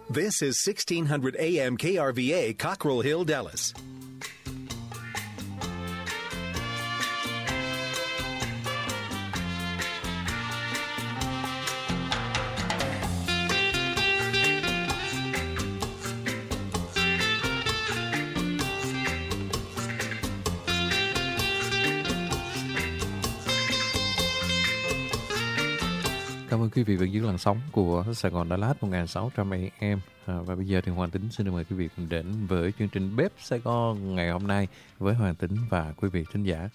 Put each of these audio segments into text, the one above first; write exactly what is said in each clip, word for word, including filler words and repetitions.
This is sixteen hundred A M K R V A, Cockrell Hill, Dallas. Cảm ơn quý vị vẫn giữ làn sóng của Sài Gòn Đà Lạt một nghìn sáu trăm A M. À, và bây giờ thì Hoàng Tính xin được mời quý vị cùng đến với chương trình Bếp Sài Gòn ngày hôm nay với Hoàng Tính và quý vị thính giả.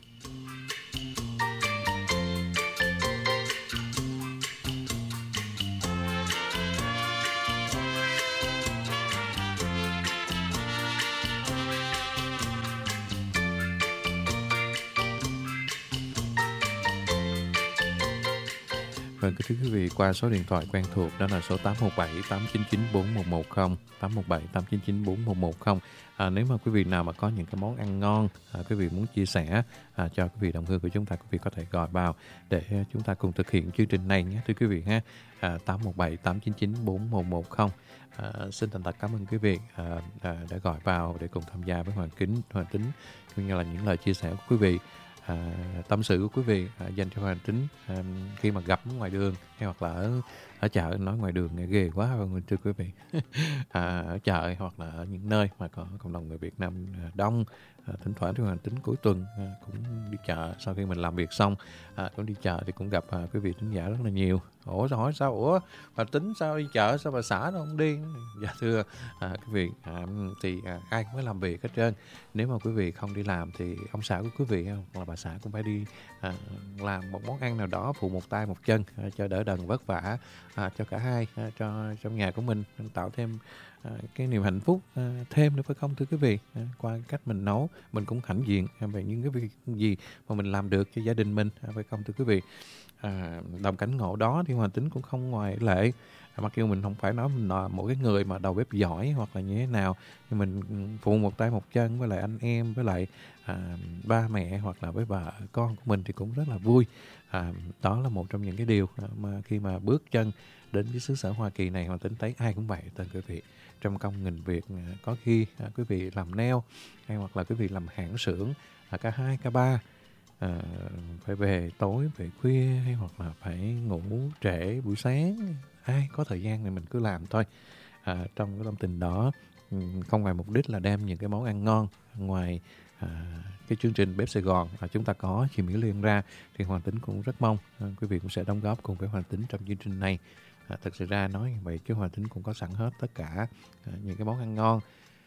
Vâng, thưa quý vị, qua số điện thoại quen thuộc đó là số tám một bảy tám chín chín bốn một một không, tám một bảy tám chín chín bốn một một không. À, nếu mà quý vị nào mà có những cái món ăn ngon, à, quý vị muốn chia sẻ à, cho quý vị đồng hương của chúng ta, quý vị có thể gọi vào để chúng ta cùng thực hiện chương trình này nhé, thưa quý vị ha. À, tám một bảy tám chín chín bốn một một không. À, xin thành thật cảm ơn quý vị à, đã, đã gọi vào để cùng tham gia với Hoàng Kính, Hoàng Tính, cũng như là những lời chia sẻ của quý vị. À, tâm sự của quý vị à, dành cho Hoàng Tính à, khi mà gặp ngoài đường hay hoặc là ở, ở chợ, nói ngoài đường nghe ghê quá vâng thưa quý vị. À, ở chợ hoặc là ở những nơi mà có cộng đồng người Việt Nam đông, à, thỉnh thoảng thì Hoàng Tính cuối tuần à, cũng đi chợ, sau khi mình làm việc xong à, cũng đi chợ thì cũng gặp à, quý vị thính giả rất là nhiều. Ủa sao hỏi sao ủa bà Tính sao đi chợ, sao bà xã nó không đi? Dạ thưa à, quý vị à, thì à, ai cũng phải làm việc hết trơn. Nếu mà quý vị không đi làm thì ông xã của quý vị hoặc là bà xã cũng phải đi à, làm một món ăn nào đó, phụ một tay một chân à, cho đỡ đần vất vả à, cho cả hai, à, cho trong nhà của mình, tạo thêm à, cái niềm hạnh phúc à, thêm nữa phải không thưa quý vị? À, qua cách mình nấu mình cũng hãnh diện về những cái việc gì mà mình làm được cho gia đình mình à, phải không thưa quý vị? À, đồng cảnh ngộ đó thì Hoàng Tính cũng không ngoại lệ. À, mặc dù mình không phải nói mình là một cái người mà đầu bếp giỏi hoặc là như thế nào, thì mình phụ một tay một chân với lại anh em, với lại à, ba mẹ hoặc là với bà con của mình thì cũng rất là vui. À, đó là một trong những cái điều mà khi mà bước chân đến cái xứ sở Hoa Kỳ này, Hoàng Tính thấy ai cũng vậy tên quý vị. Trong công nghìn việc, có khi à, quý vị làm nail hay hoặc là quý vị làm hãng xưởng, à, cả hai cả ba. À, phải về tối, về khuya hay hoặc là phải ngủ trễ buổi sáng, ai có thời gian thì mình cứ làm thôi. À, trong cái tâm tình đó, không ngoài mục đích là đem những cái món ăn ngon, ngoài à, cái chương trình Bếp Sài Gòn à, chúng ta có chị Mỹ Liên ra, thì Hoàng Tính cũng rất mong à, quý vị cũng sẽ đóng góp cùng với Hoàng Tính trong chương trình này. À, thật sự ra nói vậy chứ Hoàng Tính cũng có sẵn hết tất cả à, những cái món ăn ngon.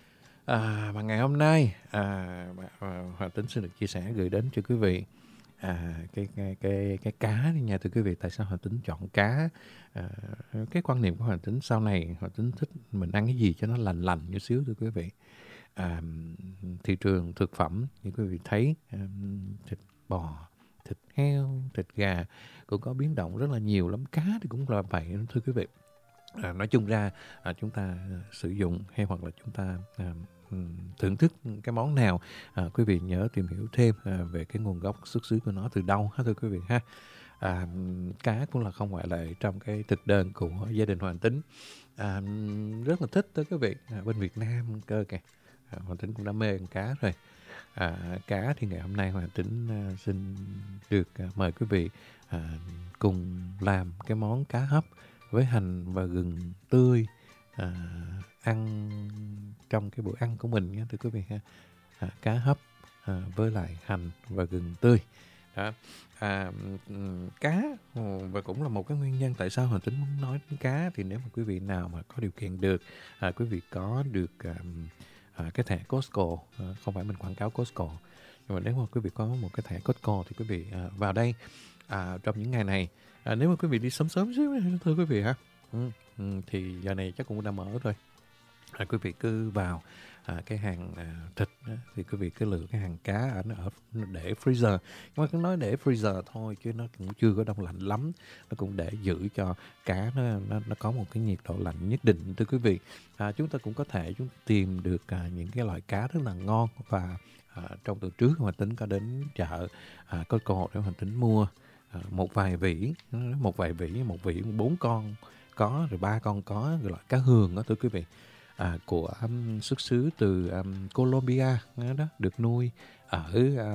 À, mà ngày hôm nay à, à, Hoàng Tính xin được chia sẻ gửi đến cho quý vị à, cái, cái cái cái cá đi nha thưa quý vị. Tại sao Hoàng Tính chọn cá? À, cái quan niệm của Hoàng Tính sau này Hoàng Tính thích mình ăn cái gì cho nó lành lành chút xíu thưa quý vị. À, thị trường thực phẩm như quý vị thấy, à, thịt bò, thịt heo, thịt gà cũng có biến động rất là nhiều lắm. Cá thì cũng là vậy thưa quý vị. À, nói chung ra à, chúng ta sử dụng hay hoặc là chúng ta à, thưởng thức cái món nào, à, quý vị nhớ tìm hiểu thêm à, về cái nguồn gốc xuất xứ của nó từ đâu ha thưa quý vị ha. À, cá cũng là không ngoại lệ trong cái thực đơn của gia đình Hoàng Tính. À, rất là thích tới quý vị à, bên Việt Nam cơ kìa. À, Hoàng Tính cũng đã mê ăn cá rồi. À, cá thì ngày hôm nay Hoàng Tính à, xin được à, mời quý vị à, cùng làm cái món cá hấp với hành và gừng tươi, à, ăn trong cái bữa ăn của mình nha thưa quý vị ha. À, cá hấp à, với lại hành và gừng tươi đó. À, cá và cũng là một cái nguyên nhân tại sao Hoàng Tính muốn nói đến cá. Thì nếu mà quý vị nào mà có điều kiện được, à, quý vị có được à, à, cái thẻ Costco, à, không phải mình quảng cáo Costco, nhưng mà nếu mà quý vị có một cái thẻ Costco thì quý vị à, vào đây à, trong những ngày này. À, nếu mà quý vị đi sớm sớm xíu thưa quý vị ha, ừ, ừ, thì giờ này chắc cũng đã mở rồi. À, quý vị cứ vào à, cái hàng à, thịt á, thì quý vị cứ lựa cái hàng cá ở nó ở để freezer. Nhưng mà cứ nói để freezer thôi chứ nó cũng chưa có đông lạnh lắm. Nó cũng để giữ cho cá nó nó, nó có một cái nhiệt độ lạnh nhất định thưa quý vị. À, chúng ta cũng có thể chúng tìm được à, những cái loại cá rất là ngon. Và à, trong tuần trước Hoàng Tính có đến chợ à, Costco để Hoàng Tính mua à, một vài vỉ, một vài vỉ, một vỉ bốn con có, rồi ba con có cái loại cá hường đó thưa quý vị, à, của um, xuất xứ từ um, Colombia đó, được nuôi ở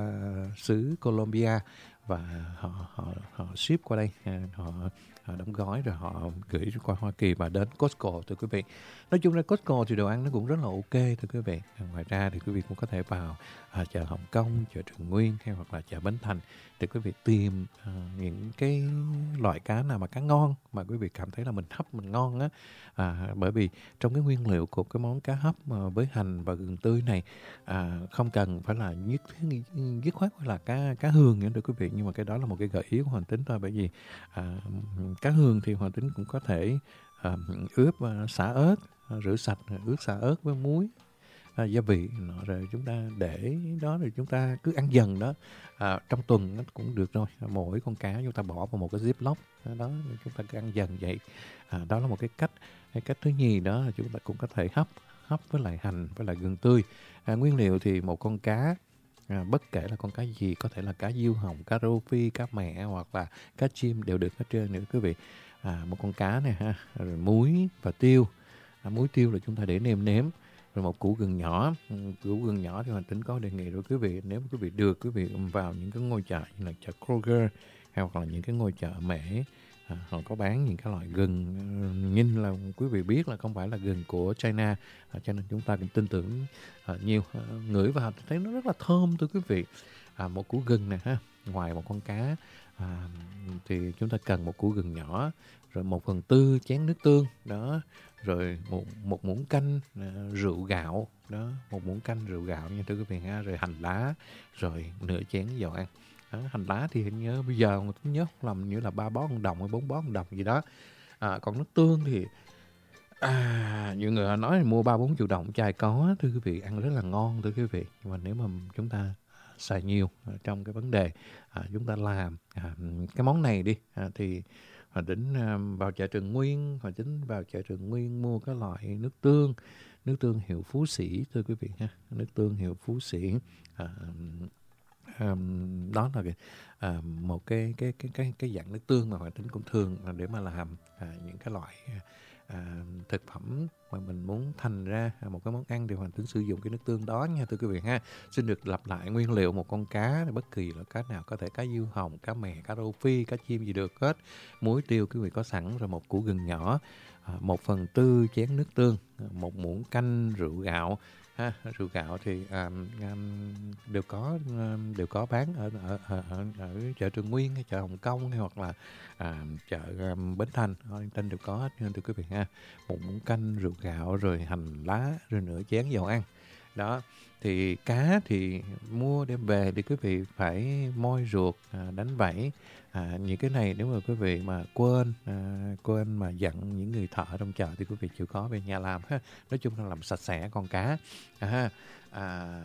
uh, xứ Colombia, và họ họ họ ship qua đây, họ, họ đóng gói rồi họ gửi qua Hoa Kỳ và đến Costco thưa quý vị. Nói chung là Costco thì đồ ăn nó cũng rất là ok thưa quý vị. Ngoài ra thì quý vị cũng có thể vào à, chợ Hồng Kông, chợ Trường Nguyên hay hoặc là chợ Bến Thành để quý vị tìm à, những cái loại cá nào mà cá ngon mà quý vị cảm thấy là mình hấp mình ngon á. À, bởi vì trong cái nguyên liệu của cái món cá hấp mà với hành và gừng tươi này à, không cần phải là nhất dứt khoát phải là cá cá hương nữa thưa quý vị, nhưng mà cái đó là một cái gợi ý của Hoàng Tính thôi. Bởi vì à, cá hương thì Hoàng Tính cũng có thể à, ướp à, xả ớt, à, rửa sạch ướp xả ớt với muối, à, gia vị nọ, rồi chúng ta để đó, rồi chúng ta cứ ăn dần đó, à, trong tuần nó cũng được rồi. Mỗi con cá chúng ta bỏ vào một cái ziplock đó, chúng ta cứ ăn dần vậy. À, đó là một cái cách. Cái cách thứ nhì đó là chúng ta cũng có thể hấp hấp với lại hành với lại gừng tươi. À, nguyên liệu thì một con cá, à, bất kể là con cá gì, có thể là cá diêu hồng, cá rô phi, cá mẹ hoặc là cá chim đều được hết trơn nữa quý vị. À, một con cá này ha, rồi muối và tiêu. À, muối tiêu là chúng ta để nêm nếm, rồi một củ gừng nhỏ. Củ gừng nhỏ thì Hoàng Tính có đề nghị rồi quý vị, nếu quý vị được, quý vị vào những cái ngôi chợ như là chợ Kroger hoặc là những cái ngôi chợ mễ, à, họ có bán những cái loại gừng, nhìn là quý vị biết là không phải là gừng của China, à, cho nên chúng ta cũng tin tưởng à, nhiều. À, ngửi vào thấy nó rất là thơm thưa quý vị. À, một củ gừng nè ha, ngoài một con cá à, thì chúng ta cần một củ gừng nhỏ, rồi một phần tư chén nước tương đó, rồi một một muỗng canh à, rượu gạo đó, một muỗng canh rượu gạo nha thưa quý vị ha, rồi hành lá, rồi nửa chén dầu ăn. Đó, hành lá thì hình như bây giờ tôi nhớ không lầm như là ba bó một đồng hay bốn bó một đồng gì đó. À, còn nước tương thì à, nhiều người nói là mua ba bốn triệu đồng chai có thưa quý vị, ăn rất là ngon thưa quý vị. Nhưng mà nếu mà chúng ta xài nhiều trong cái vấn đề à, chúng ta làm à, cái món này đi à, thì Hoàng Tính à, vào chợ Trường Nguyên, Hoàng Tính vào chợ Trường Nguyên mua cái loại nước tương, nước tương hiệu Phú Sĩ thưa quý vị ha, nước tương hiệu Phú Sĩ. À, Um, đó là cái, uh, một cái cái cái cái cái dạng nước tương mà Hoàng Tính cũng thường để mà làm uh, những cái loại uh, thực phẩm mà mình muốn thành ra một cái món ăn thì Hoàng Tính sử dụng cái nước tương đó nha thưa quý vị ha. Xin được lặp lại nguyên liệu: một con cá, bất kỳ là cá nào, có thể cá diêu hồng, cá mè, cá rô phi, cá chim gì được hết, muối tiêu quý vị có sẵn, rồi một củ gừng nhỏ, uh, một phần tư chén nước tương, một muỗng canh rượu gạo. Ha, rượu gạo thì um, um, đều có um, đều có bán ở ở, ở ở ở chợ Trường Nguyên hay chợ Hồng Kông hay hoặc là um, chợ um, Bến Thành, Bến Thành đều có hết nên thưa quý vị ha. Một muỗng canh rượu gạo, rồi hành lá, rồi nửa chén dầu ăn. Đó, thì cá thì mua đem về thì quý vị phải moi ruột, à, đánh vảy. À, những cái này nếu mà quý vị mà quên à, quên mà dặn những người thợ trong chợ thì quý vị chịu khó về nhà làm ha. Nói chung là làm sạch sẽ con cá, à, à,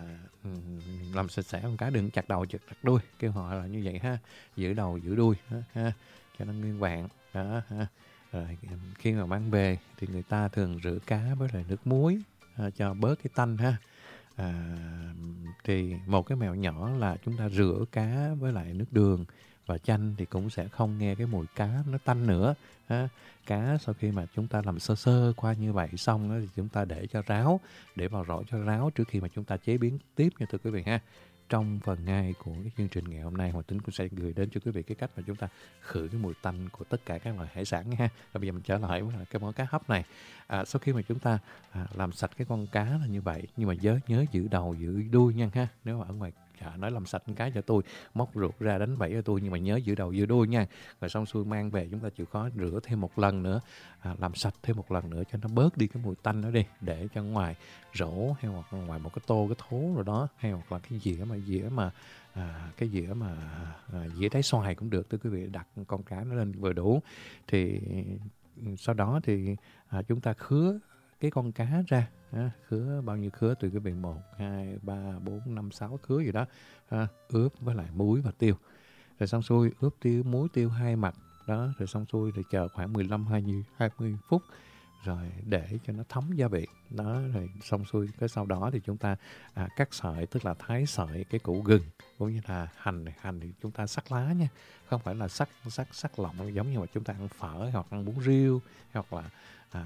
làm sạch sẽ con cá, đừng chặt đầu chặt chặt đuôi, kêu họ là như vậy ha, giữ đầu giữ đuôi ha, ha cho nó nguyên vẹn đó ha. Rồi khi mà mang về thì người ta thường rửa cá với lại nước muối à, cho bớt cái tanh ha. À, thì một cái mẹo nhỏ là chúng ta rửa cá với lại nước đường và chanh thì cũng sẽ không nghe cái mùi cá nó tanh nữa ha. Cá sau khi mà chúng ta làm sơ sơ qua như vậy xong đó, thì chúng ta để cho ráo, để vào rổ cho ráo trước khi mà chúng ta chế biến tiếp nha thưa quý vị ha. Trong phần hai của cái chương trình ngày hôm nay, Hoàng Tính cũng sẽ gửi đến cho quý vị cái cách mà chúng ta khử cái mùi tanh của tất cả các loại hải sản nha ha. Và bây giờ mình trở lại với cái món cá hấp này. À, sau khi mà chúng ta à, làm sạch cái con cá là như vậy, nhưng mà nhớ nhớ giữ đầu giữ đuôi nha ha. Nếu mà ở ngoài chợ nói làm sạch con cá cho tôi, móc ruột ra đánh vảy cho tôi, nhưng mà nhớ giữ đầu giữ đuôi nha. Rồi xong xuôi mang về chúng ta chịu khó rửa thêm một lần nữa, à, làm sạch thêm một lần nữa cho nó bớt đi cái mùi tanh đó đi, để cho ngoài rổ hay hoặc ngoài một cái tô cái thố rồi đó, hay hoặc là cái dĩa mà dĩa mà à, cái dĩa mà à, dĩa đáy xoài cũng được, thưa quý vị, đặt con cá nó lên vừa đủ. Thì sau đó thì à, chúng ta khứa cái con cá ra, à, khứa bao nhiêu khứa tùy quý vị, một, hai, ba, bốn, năm, sáu khứa gì đó, à, ướp với lại muối và tiêu. Rồi xong xuôi ướp tiêu muối tiêu hai mặt đó, rồi xong xuôi rồi chờ khoảng mười lăm hai mươi phút, rồi để cho nó thấm gia vị đó, rồi xong xuôi cái sau đó thì chúng ta à, cắt sợi, tức là thái sợi cái củ gừng, cũng như là hành này. Hành thì chúng ta sắc lá nha, không phải là sắc sắc sắc lỏng giống như mà chúng ta ăn phở hoặc ăn bún riêu, hoặc là à,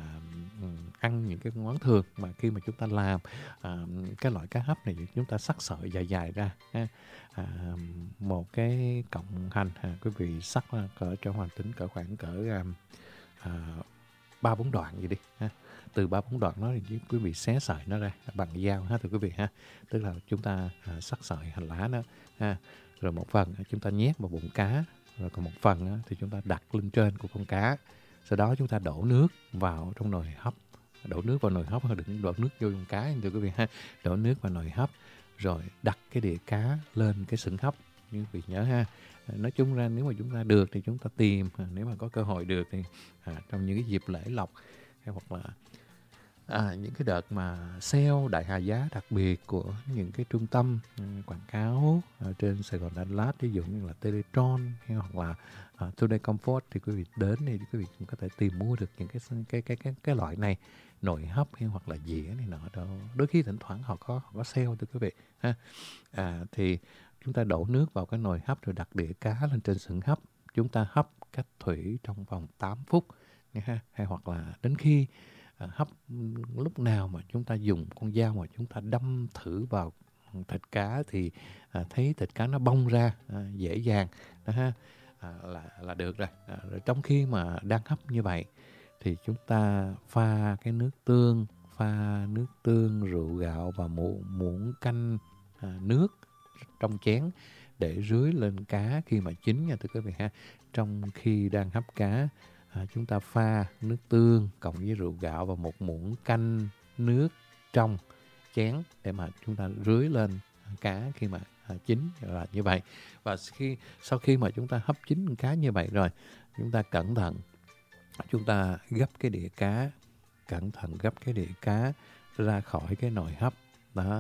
ăn những cái món thường. Mà khi mà chúng ta làm à, cái loại cá hấp này, chúng ta sắc sợi dài dài ra ha. À, một cái cọng hành à, quý vị sắc cỡ cho Hoàng tính cỡ khoảng cỡ à, ba bốn đoạn gì đi ha. Từ ba bốn đoạn đó thì quý vị xé sợi nó ra bằng dao ha thưa quý vị ha. Tức là chúng ta à, sắc sợi hành lá đó ha. Rồi một phần chúng ta nhét vào bụng cá, rồi còn một phần thì chúng ta đặt lên trên của con cá. Sau đó chúng ta đổ nước vào trong nồi hấp. Đổ nước vào nồi hấp, đừng đổ nước vô con cá thưa quý vị ha. Đổ nước vào nồi hấp rồi đặt cái đĩa cá lên cái sừng hấp, như quý vị nhớ ha. Nói chung ra nếu mà chúng ta được thì chúng ta tìm, nếu mà có cơ hội được thì à, trong những cái dịp lễ lộc hay hoặc là à, những cái đợt mà sale đại hạ giá đặc biệt của những cái trung tâm uh, quảng cáo ở trên Sài Gòn Đà Lạt, ví dụ như là Teletron hay hoặc là uh, Today Comfort, thì quý vị đến thì quý vị cũng có thể tìm mua được những cái cái cái cái cái loại này, nồi hấp hay hoặc là dĩa này nọ đó. Đôi khi thỉnh thoảng họ có họ có sale thưa quý vị ha. À, thì chúng ta đổ nước vào cái nồi hấp rồi đặt đĩa cá lên trên sừng hấp. Chúng ta hấp cách thủy trong vòng tám phút nha ha. Hay hoặc là đến khi à, hấp lúc nào mà chúng ta dùng con dao mà chúng ta đâm thử vào thịt cá thì à, thấy thịt cá nó bong ra à, dễ dàng đó ha. À, là là được rồi. À, rồi trong khi mà đang hấp như vậy thì chúng ta pha cái nước tương, pha nước tương, rượu gạo và một muỗng canh à, nước trong chén để rưới lên cá khi mà chín nha thưa quý vị ha. Trong khi đang hấp cá, à, chúng ta pha nước tương cộng với rượu gạo và một muỗng canh nước trong chén để mà chúng ta rưới lên cá khi mà à, chín là như vậy. Và khi sau khi mà chúng ta hấp chín cá như vậy rồi, chúng ta cẩn thận, chúng ta gấp cái đĩa cá, cẩn thận gấp cái đĩa cá ra khỏi cái nồi hấp đó,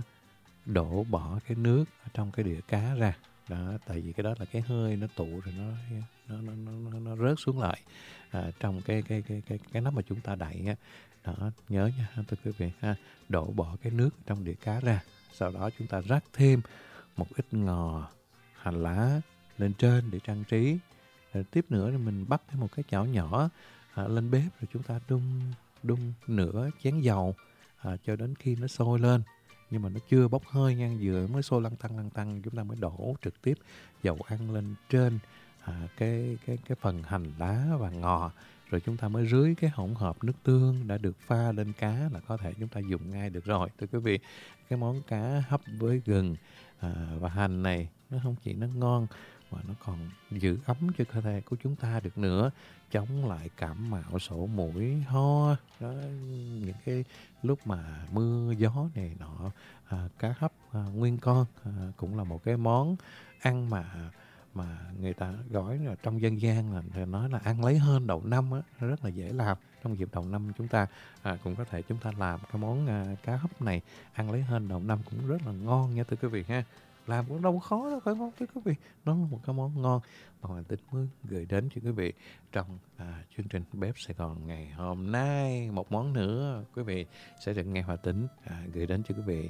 đổ bỏ cái nước ở trong cái đĩa cá ra đó, tại vì cái đó là cái hơi nó tụ rồi nó nó nó nó, nó rớt xuống lại à, trong cái cái cái cái cái nắp mà chúng ta đậy á. Đó, nhớ nha thưa quý vị ha, đổ bỏ cái nước trong đĩa cá ra. Sau đó chúng ta rắc thêm một ít ngò, hành lá lên trên để trang trí. Rồi tiếp nữa thì mình bắt thêm một cái chảo nhỏ à, lên bếp, rồi chúng ta đun đun nửa chén dầu à, cho đến khi nó sôi lên, nhưng mà nó chưa bốc hơi nha, vừa mới sôi lăn tăn lăn tăn chúng ta mới đổ trực tiếp dầu ăn lên trên à, cái cái cái phần hành lá và ngò, rồi chúng ta mới rưới cái hỗn hợp nước tương đã được pha lên cá là có thể chúng ta dùng ngay được rồi thưa quý vị. Cái món cá hấp với gừng à, và hành này nó không chỉ nó ngon mà nó còn giữ ấm cho cơ thể của chúng ta được nữa, chống lại cảm mạo, sổ mũi, ho đó, những cái lúc mà mưa gió này nọ. À, cá hấp à, nguyên con à, cũng là một cái món ăn mà mà người ta gọi là trong dân gian là nói là ăn lấy hên đầu năm á, rất là dễ làm. Trong dịp đầu năm chúng ta à, cũng có thể chúng ta làm cái món à, cá hấp này ăn lấy hên đầu năm cũng rất là ngon nha thưa quý vị ha. Làm cũng đâu có khó đâu phải không thưa quý vị. Nó là một cái món ngon mà Hoàng Tính muốn gửi đến cho quý vị trong à, chương trình Bếp Sài Gòn ngày hôm nay. Một món nữa quý vị sẽ được nghe Hoàng Tính à, gửi đến cho quý vị.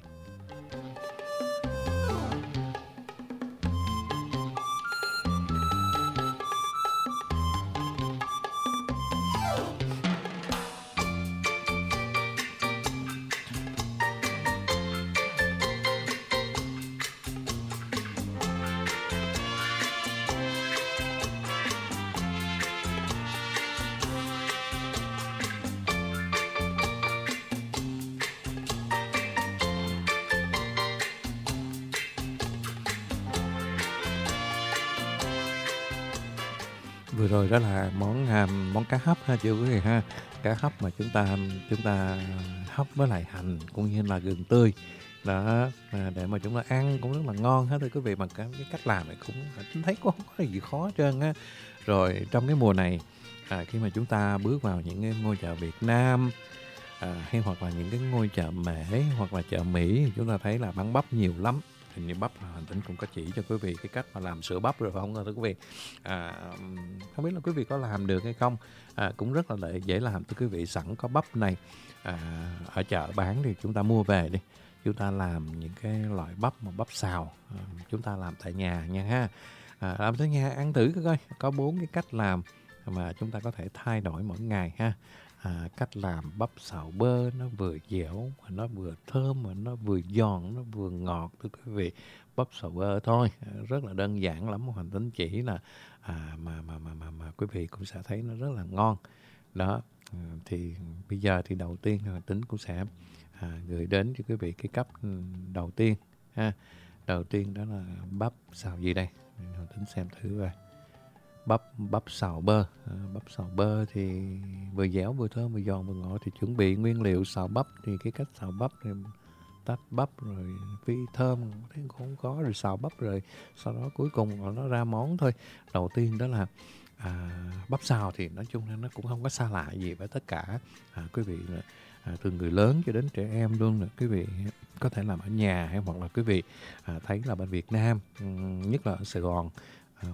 Vừa rồi đó là món à, món cá hấp ha chưa quý vị ha. Cá hấp mà chúng ta chúng ta hấp với lại hành cũng như là gừng tươi đó à, để mà chúng ta ăn cũng rất là ngon hết thưa quý vị. Mà cái, cái cách làm này cũng chúng thấy cũng không có gì khó hết trơn á. Rồi trong cái mùa này à, khi mà chúng ta bước vào những cái ngôi chợ Việt Nam à, hay hoặc là những cái ngôi chợ Mễ hoặc là chợ Mỹ, chúng ta thấy là bán bắp nhiều lắm. hình như bắp Hoàng Tính cũng có chỉ cho quý vị cái cách mà làm sữa bắp rồi phải không thưa quý vị? À, không biết là quý vị có làm được hay không? À, cũng rất là dễ làm thưa quý vị. Sẵn có bắp này à, ở chợ bán thì chúng ta mua về đi, chúng ta làm những cái loại bắp mà bắp xào, à, chúng ta làm tại nhà nha ha. À, làm tại nhà ăn thử coi, có bốn cái cách làm mà chúng ta có thể thay đổi mỗi ngày ha. À, cách làm bắp xào bơ nó vừa dẻo mà nó vừa thơm mà nó vừa giòn nó vừa ngọt thưa quý vị. Bắp xào bơ thôi, rất là đơn giản lắm. Hoàng Tính chỉ là à, mà, mà mà mà mà quý vị cũng sẽ thấy nó rất là ngon đó. À, thì bây giờ thì đầu tiên Hoàng Tính cũng sẽ à, gửi đến cho quý vị cái cách đầu tiên ha. Đầu tiên đó là bắp xào gì đây? Hoàng Tính xem thử coi. Bắp bắp xào bơ, à, bắp xào bơ thì vừa dẻo vừa thơm vừa giòn vừa ngọt. Thì chuẩn bị nguyên liệu xào bắp thì cái cách xào bắp thì tách bắp rồi phi thơm thấy không có, rồi xào bắp rồi sau đó cuối cùng nó ra món thôi. Đầu tiên đó là à, bắp xào thì nói chung là nó cũng không có xa lạ gì với tất cả à, quý vị là à, từ người lớn cho đến trẻ em luôn là quý vị có thể làm ở nhà, hay hoặc là quý vị à, thấy là bên Việt Nam, nhất là ở Sài Gòn. À,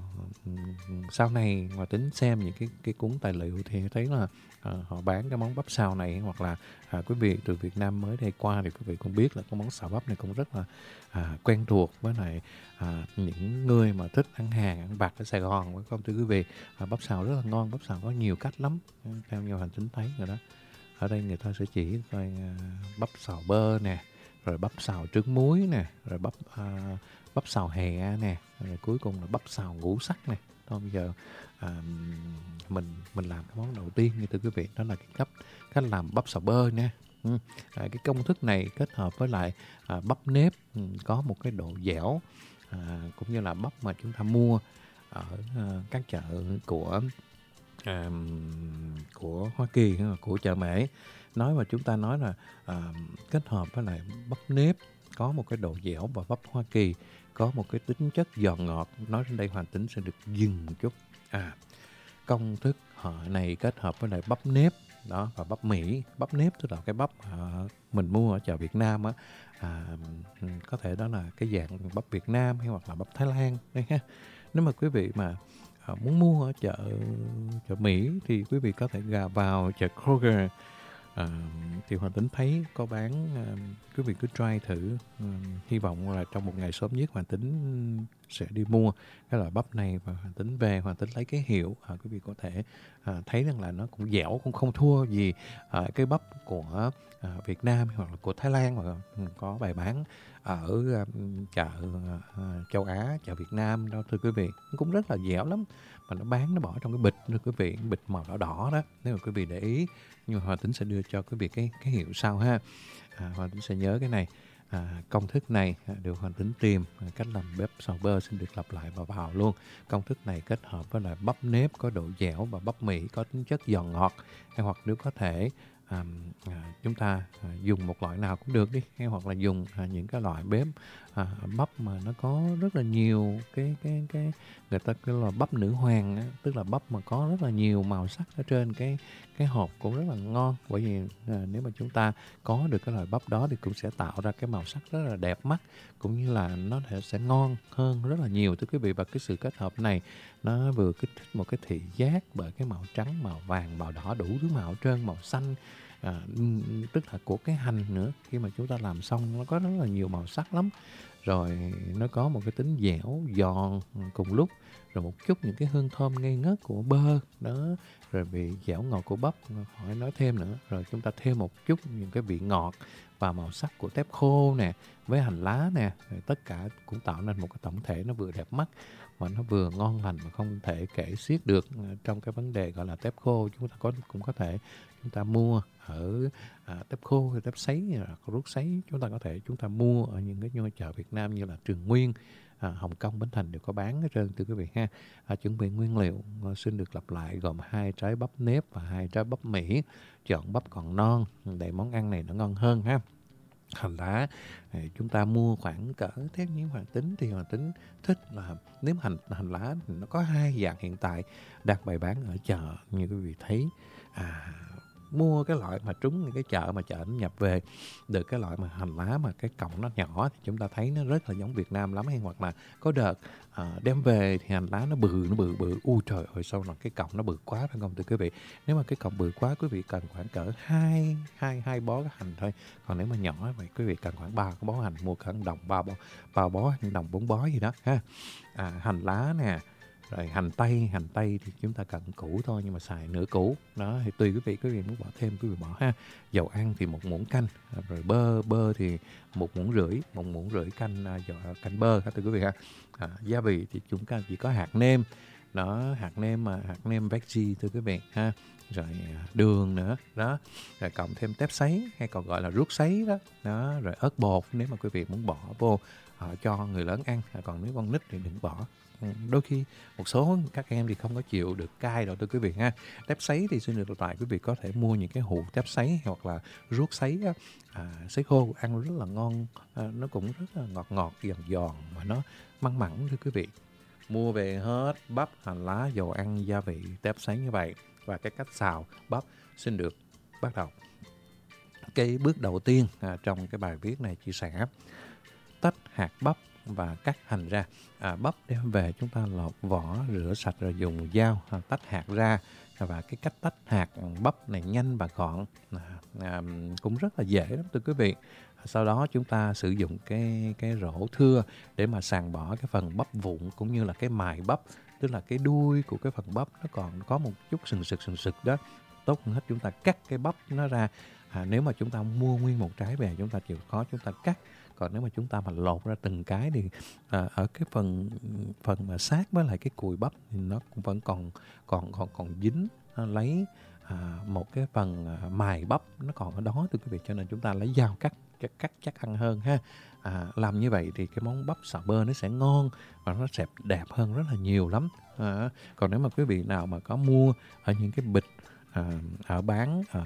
sau này mà tính xem những cái cái cuốn tài liệu thì thấy là à, họ bán cái món bắp xào này, hoặc là à, quý vị từ Việt Nam mới đây qua thì quý vị cũng biết là cái món xào bắp này cũng rất là à, quen thuộc với lại à, những người mà thích ăn hàng ăn vặt ở Sài Gòn, phải không thưa quý vị? À, bắp xào rất là ngon, bắp xào có nhiều cách lắm theo như hành tính thấy rồi đó. Ở đây người ta sẽ chỉ coi à, bắp xào bơ nè, rồi bắp xào trứng muối nè, rồi bắp à, bắp xào hẹ nè, rồi cuối cùng là bắp xào ngũ sắc nè. Thôi bây giờ à, mình mình làm cái món đầu tiên như thưa quý vị, đó là cái cách cách làm bắp xào bơ nha. Ừ. À, cái công thức này kết hợp với lại à, bắp nếp ừ, có một cái độ dẻo à, cũng như là bắp mà chúng ta mua ở à, các chợ của à, của Hoa Kỳ, của chợ Mễ. Nói mà chúng ta nói là à, kết hợp với lại bắp nếp có một cái độ dẻo, và bắp Hoa Kỳ có một cái tính chất giòn ngọt. Nói đến đây Hoàng Tính sẽ được dừng một chút. À, công thức họ này kết hợp với lại bắp nếp đó và bắp Mỹ. Bắp nếp tức là cái bắp à, mình mua ở chợ Việt Nam á, à, có thể đó là cái dạng bắp Việt Nam hay hoặc là bắp Thái Lan đấy ha. Nếu mà quý vị mà à, muốn mua ở chợ chợ Mỹ thì quý vị có thể gà vào chợ Kroger. À, thì Hoàng Tính thấy có bán, à, quý vị cứ try thử. À, hy vọng là trong một ngày sớm nhất Hoàng Tính sẽ đi mua cái loại bắp này và Hoàng Tính về. Hoàng Tính lấy cái hiệu, à, quý vị có thể à, thấy rằng là nó cũng dẻo, cũng không thua gì à, cái bắp của à, Việt Nam hoặc là của Thái Lan mà có bày bán ở à, chợ à, châu Á, chợ Việt Nam đó thưa quý vị. Nó cũng rất là dẻo lắm, mà nó bán nó bỏ trong cái bịch thưa quý vị, bịch màu đỏ đỏ đó, nếu mà quý vị để ý. Nhưng mà Hoàng Tính sẽ đưa cho quý vị cái cái hiệu sau ha. À, Hoàng Tính sẽ nhớ cái này. À, công thức này à, được Hoàng Tính tìm à, cách làm bắp xào bơ xin được lặp lại và vào luôn. Công thức này kết hợp với lại bắp nếp có độ dẻo và bắp Mỹ có tính chất giòn ngọt. Hay hoặc nếu có thể à, à, chúng ta à, dùng một loại nào cũng được đi, hay hoặc là dùng à, những cái loại bếp à, bắp mà nó có rất là nhiều cái cái cái người ta kêu là bắp nữ hoàng á, tức là bắp mà có rất là nhiều màu sắc ở trên cái cái hộp cũng rất là ngon. Bởi vì à, nếu mà chúng ta có được cái loại bắp đó thì cũng sẽ tạo ra cái màu sắc rất là đẹp mắt, cũng như là nó sẽ ngon hơn rất là nhiều thưa quý vị. Và cái sự kết hợp này nó vừa kích thích một cái thị giác bởi cái màu trắng, màu vàng, màu đỏ, đủ thứ màu trơn, màu xanh, à, tức là của cái hành nữa. Khi mà chúng ta làm xong nó có rất là nhiều màu sắc lắm, rồi nó có một cái tính dẻo giòn cùng lúc, rồi một chút những cái hương thơm ngây ngất của bơ đó, rồi vị dẻo ngọt của bắp, khỏi nói thêm nữa. Rồi chúng ta thêm một chút những cái vị ngọt và màu sắc của tép khô nè, với hành lá nè, rồi tất cả cũng tạo nên một cái tổng thể nó vừa đẹp mắt mà nó vừa ngon lành mà không thể kể xiết được. Trong cái vấn đề gọi là tép khô, chúng ta có cũng có thể chúng ta mua ở à, tép khô hay tép sấy, rút sấy, chúng ta có thể chúng ta mua ở những cái ngôi chợ Việt Nam như là Trường Nguyên, à, Hồng Kông, Bến Thành đều có bán hết trơn thưa quý vị ha. À, chuẩn bị nguyên liệu à, xin được lặp lại gồm hai trái bắp nếp và hai trái bắp Mỹ. Chọn bắp còn non để món ăn này nó ngon hơn ha. Hành lá chúng ta mua khoảng cỡ theo như Hoàng Tính thì Hoàng Tính thích là nếu hành hành lá nó có hai dạng hiện tại đang bày bán ở chợ như quý vị thấy. À, mua cái loại mà trúng những cái chợ mà chợ nó nhập về được cái loại mà hành lá mà cái cọng nó nhỏ thì chúng ta thấy nó rất là giống Việt Nam lắm. Hay hoặc là có đợt à, đem về thì hành lá nó bự nó bự bự u trời ơi, sao là cái cọng nó bự quá phải không thưa quý vị? Nếu mà cái cọng bự quá quý vị cần khoảng cỡ hai hai hai bó cái hành thôi. Còn nếu mà nhỏ vậy quý vị cần khoảng ba cái bó hành, mua cỡ đồng ba bó ba bó đồng bốn bó gì đó ha. À, hành lá nè, rồi hành tây, hành tây thì chúng ta cần củ thôi nhưng mà xài nửa củ. Đó thì tùy quý vị, quý vị muốn bỏ thêm quý vị bỏ ha. Dầu ăn thì một muỗng canh, rồi bơ, bơ thì một muỗng rưỡi, một muỗng rưỡi canh dầu canh bơ ha thưa quý vị ha. À, gia vị thì chúng ta chỉ có hạt nêm, đó, hạt nêm mà hạt nêm veggie thưa quý vị ha. Rồi đường nữa, đó, rồi cộng thêm tép sấy hay còn gọi là ruốc sấy đó, đó, rồi ớt bột nếu mà quý vị muốn bỏ vô uh, cho người lớn ăn, còn nếu con nít thì đừng bỏ. Đôi khi một số các em thì không có chịu được cay đâu thưa quý vị ha. Tép sấy thì xin được lại quý vị có thể mua những cái hũ tép sấy hoặc là ruốc sấy á, à, sấy khô ăn rất là ngon, à, nó cũng rất là ngọt ngọt giòn giòn mà nó mặn mặn thưa quý vị. Mua về hết bắp, hành lá, dầu ăn, gia vị, tép sấy như vậy. Và cái cách xào bắp xin được bắt đầu. Cái bước đầu tiên à, trong cái bài viết này chia sẻ tách hạt bắp và cắt hành ra. À, bắp đem về chúng ta lọc vỏ, rửa sạch rồi dùng dao à, tách hạt ra. Và cái cách tách hạt bắp này nhanh và gọn, à, à, cũng rất là dễ lắm thưa quý vị. Sau đó chúng ta sử dụng cái cái rổ thưa để mà sàng bỏ cái phần bắp vụn cũng như là cái mài bắp, tức là cái đuôi của cái phần bắp nó còn có một chút sừng sực sừng sực đó. Tốt hơn hết chúng ta cắt cái bắp nó ra. À, nếu mà chúng ta mua nguyên một trái về chúng ta chịu khó chúng ta cắt. Còn nếu mà chúng ta mà lột ra từng cái thì à, ở cái phần phần mà sát với lại cái cùi bắp thì nó cũng vẫn còn còn còn còn dính, lấy à, một cái phần à, mài bắp nó còn ở đó thưa quý vị, cho nên chúng ta lấy dao cắt cắt, cắt chắc ăn hơn ha. À, làm như vậy thì cái món bắp xào bơ nó sẽ ngon và nó sẽ đẹp hơn rất là nhiều lắm. À, còn nếu mà quý vị nào mà có mua ở những cái bịch à, ở bán ở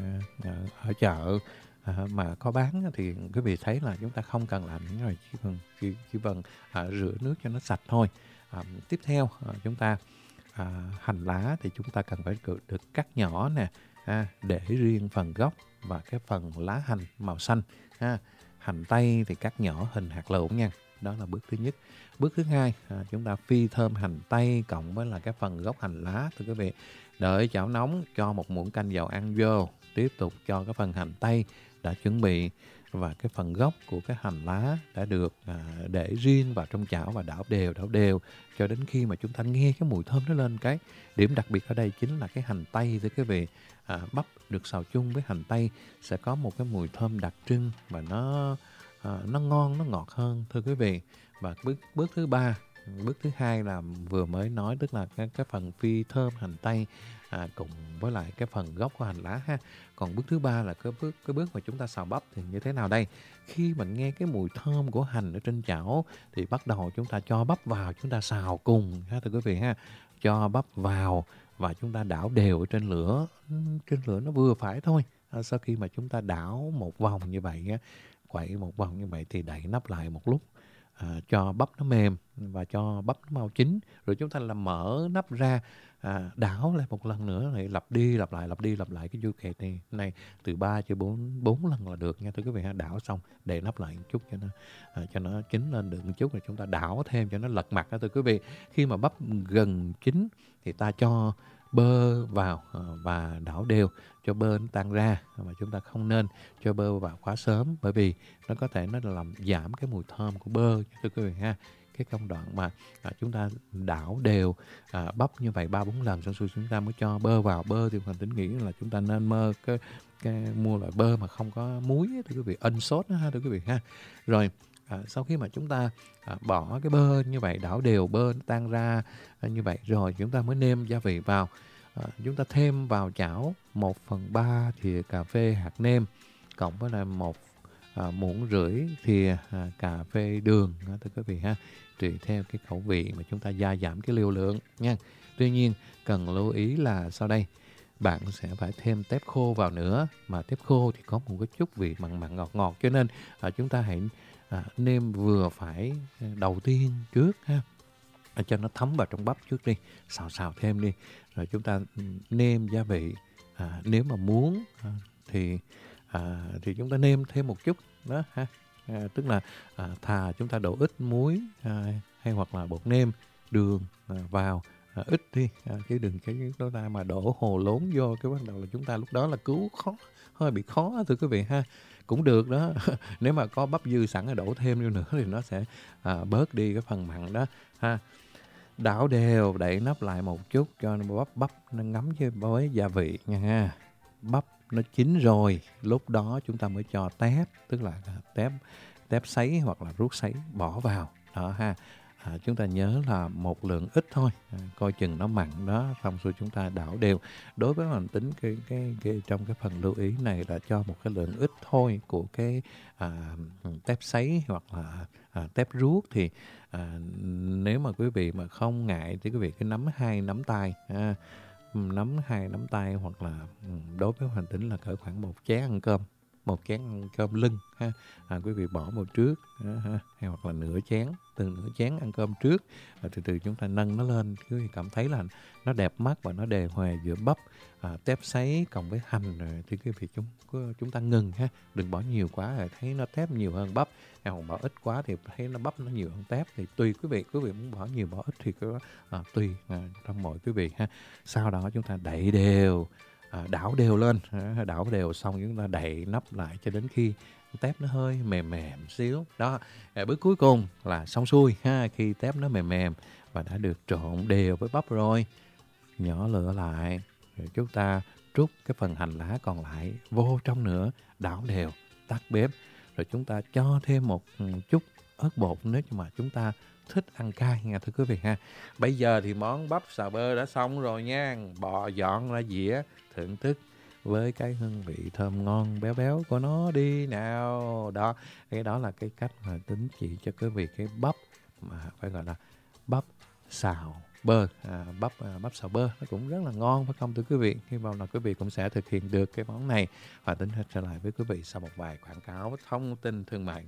ở, ở chợ à, mà có bán thì quý vị thấy là chúng ta không cần làm những rồi, chỉ cần chỉ, chỉ cần à, rửa nước cho nó sạch thôi. À, tiếp theo à, chúng ta à, hành lá thì chúng ta cần phải được cắt nhỏ nè, à, để riêng phần gốc và cái phần lá hành màu xanh ha. Hành tây thì cắt nhỏ hình hạt lựu nha. Đó là bước thứ nhất. Bước thứ hai, à, chúng ta phi thơm hành tây cộng với là cái phần gốc hành lá thưa quý vị. Đợi chảo nóng cho một muỗng canh dầu ăn vô, tiếp tục cho cái phần hành tây đã chuẩn bị và cái phần gốc của cái hành lá đã được à, để riêng vào trong chảo và đảo đều đảo đều cho đến khi mà chúng ta nghe cái mùi thơm nó lên. Cái điểm đặc biệt ở đây chính là cái hành tây thưa quý vị. À, bắp được xào chung với hành tây sẽ có một cái mùi thơm đặc trưng và nó à, nó ngon, nó ngọt hơn thưa quý vị. Và bước bước thứ ba, bước thứ hai là vừa mới nói, tức là cái cái phần phi thơm hành tây à, cùng với lại cái phần gốc của hành lá ha. Còn bước thứ ba là cái bước cái bước mà chúng ta xào bắp thì như thế nào đây? Khi mình nghe cái mùi thơm của hành ở trên chảo thì bắt đầu chúng ta cho bắp vào, chúng ta xào cùng ha thưa quý vị ha. Cho bắp vào và chúng ta đảo đều ở trên lửa, trên lửa nó vừa phải thôi. À, sau khi mà chúng ta đảo một vòng như vậy á, quậy một vòng như vậy thì đậy nắp lại một lúc. À, cho bắp nó mềm và cho bắp nó mau chín, rồi chúng ta làm mở nắp ra, à, đảo lại một lần nữa, rồi lặp đi lặp lại lặp đi lặp lại cái chu kỳ này, này từ ba cho bốn bốn lần là được nha thưa quý vị ha. Đảo xong để nắp lại một chút cho nó à, cho nó chín lên được một chút, rồi chúng ta đảo thêm cho nó lật mặt đó thưa quý vị. Khi mà bắp gần chín thì ta cho bơ vào và đảo đều cho bơ nó tan ra, mà chúng ta không nên cho bơ vào quá sớm, bởi vì nó có thể nó làm giảm cái mùi thơm của bơ thưa quý vị ha. Cái công đoạn mà à, chúng ta đảo đều à, bắp như vậy ba bốn lần xong xuôi chúng ta mới cho bơ vào. Bơ thì mình tính nghĩ là chúng ta nên mơ cái, cái mua loại bơ mà không có muối thưa quý vị, ân sốt đó ha thưa quý vị ha. Rồi À, sau khi mà chúng ta à, bỏ cái bơ như vậy, đảo đều bơ nó tan ra à, như vậy rồi chúng ta mới nêm gia vị vào. À, chúng ta thêm vào chảo một phần ba thìa cà phê hạt nêm cộng với là một à, muỗng rưỡi thìa à, cà phê đường à, thưa quý vị ha, tùy theo cái khẩu vị mà chúng ta gia giảm cái liều lượng nha. Tuy nhiên cần lưu ý là sau đây bạn sẽ phải thêm tép khô vào nữa, mà tép khô thì có một cái chút vị mặn mặn ngọt ngọt, cho nên à, chúng ta hãy À, nêm vừa phải đầu tiên trước ha, cho nó thấm vào trong bắp trước đi, xào xào thêm đi, rồi chúng ta nêm gia vị à, nếu mà muốn à, thì à, thì chúng ta nêm thêm một chút đó ha. À, tức là à, thà chúng ta đổ ít muối à, hay hoặc là bột nêm, đường à, vào à, ít đi à, chứ đừng cái đó ta mà đổ hồ lốn vô cái bắt đầu là chúng ta lúc đó là cứu khó, hơi bị khó thưa quý vị ha. Cũng được đó. Nếu mà có bắp dư sẵn thì đổ thêm vô nữa thì nó sẽ à, bớt đi cái phần mặn đó ha. Đảo đều, đậy nắp lại một chút cho nó bắp bắp nó ngấm với gia vị nha ha. Bắp nó chín rồi, lúc đó chúng ta mới cho tép, tức là tép tép sấy hoặc là ruốc sấy bỏ vào đó ha. À, chúng ta nhớ là một lượng ít thôi, à, coi chừng nó mặn đó, xong rồi chúng ta đảo đều. Đối với mình tính cái, cái, cái trong cái phần lưu ý này là cho một cái lượng ít thôi của cái à, tép sấy hoặc là à, tép ruốc thì à, nếu mà quý vị mà không ngại thì quý vị cứ nắm hai nắm tay, à, nắm hai nắm tay hoặc là đối với Hoành Tính là cỡ khoảng một chén ăn cơm, một chén ăn cơm lưng ha. À, quý vị bỏ vào trước ha, hay hoặc là nửa chén, từng nửa chén ăn cơm trước, và từ từ chúng ta nâng nó lên, quý vị cảm thấy là nó đẹp mắt và nó đề hòa giữa bắp, à, tép sấy cộng với hành rồi thì quý vị chúng chúng ta ngừng ha, đừng bỏ nhiều quá rồi thấy nó tép nhiều hơn bắp, hay hoặc bỏ ít quá thì thấy nó bắp nó nhiều hơn tép, thì tùy quý vị, quý vị muốn bỏ nhiều bỏ ít thì có à, tùy à, trong mọi quý vị ha. Sau đó chúng ta đậy đều, à, đảo đều lên, à, đảo đều xong chúng ta đậy nắp lại cho đến khi tép nó hơi mềm mềm xíu đó. À, bước cuối cùng là xong xuôi ha. Khi tép nó mềm mềm và đã được trộn đều với bắp rồi, nhỏ lửa lại rồi chúng ta trút cái phần hành lá còn lại vô trong nữa, đảo đều, tắt bếp, rồi chúng ta cho thêm một chút ớt bột nếu như mà chúng ta thích ăn cay nha thưa quý vị ha. Bây giờ thì món bắp xào bơ đã xong rồi nha, bò dọn ra dĩa thưởng thức với cái hương vị thơm ngon béo béo của nó đi nào. Đó, cái đó là cái cách mà Tính chỉ cho quý vị cái bắp mà phải gọi là bắp xào bơ, à, bắp à, bắp xào bơ nó cũng rất là ngon phải không thưa quý vị. Hy vọng là quý vị cũng sẽ thực hiện được cái món này, và Tính sẽ trở lại với quý vị sau một vài quảng cáo thông tin thương mại.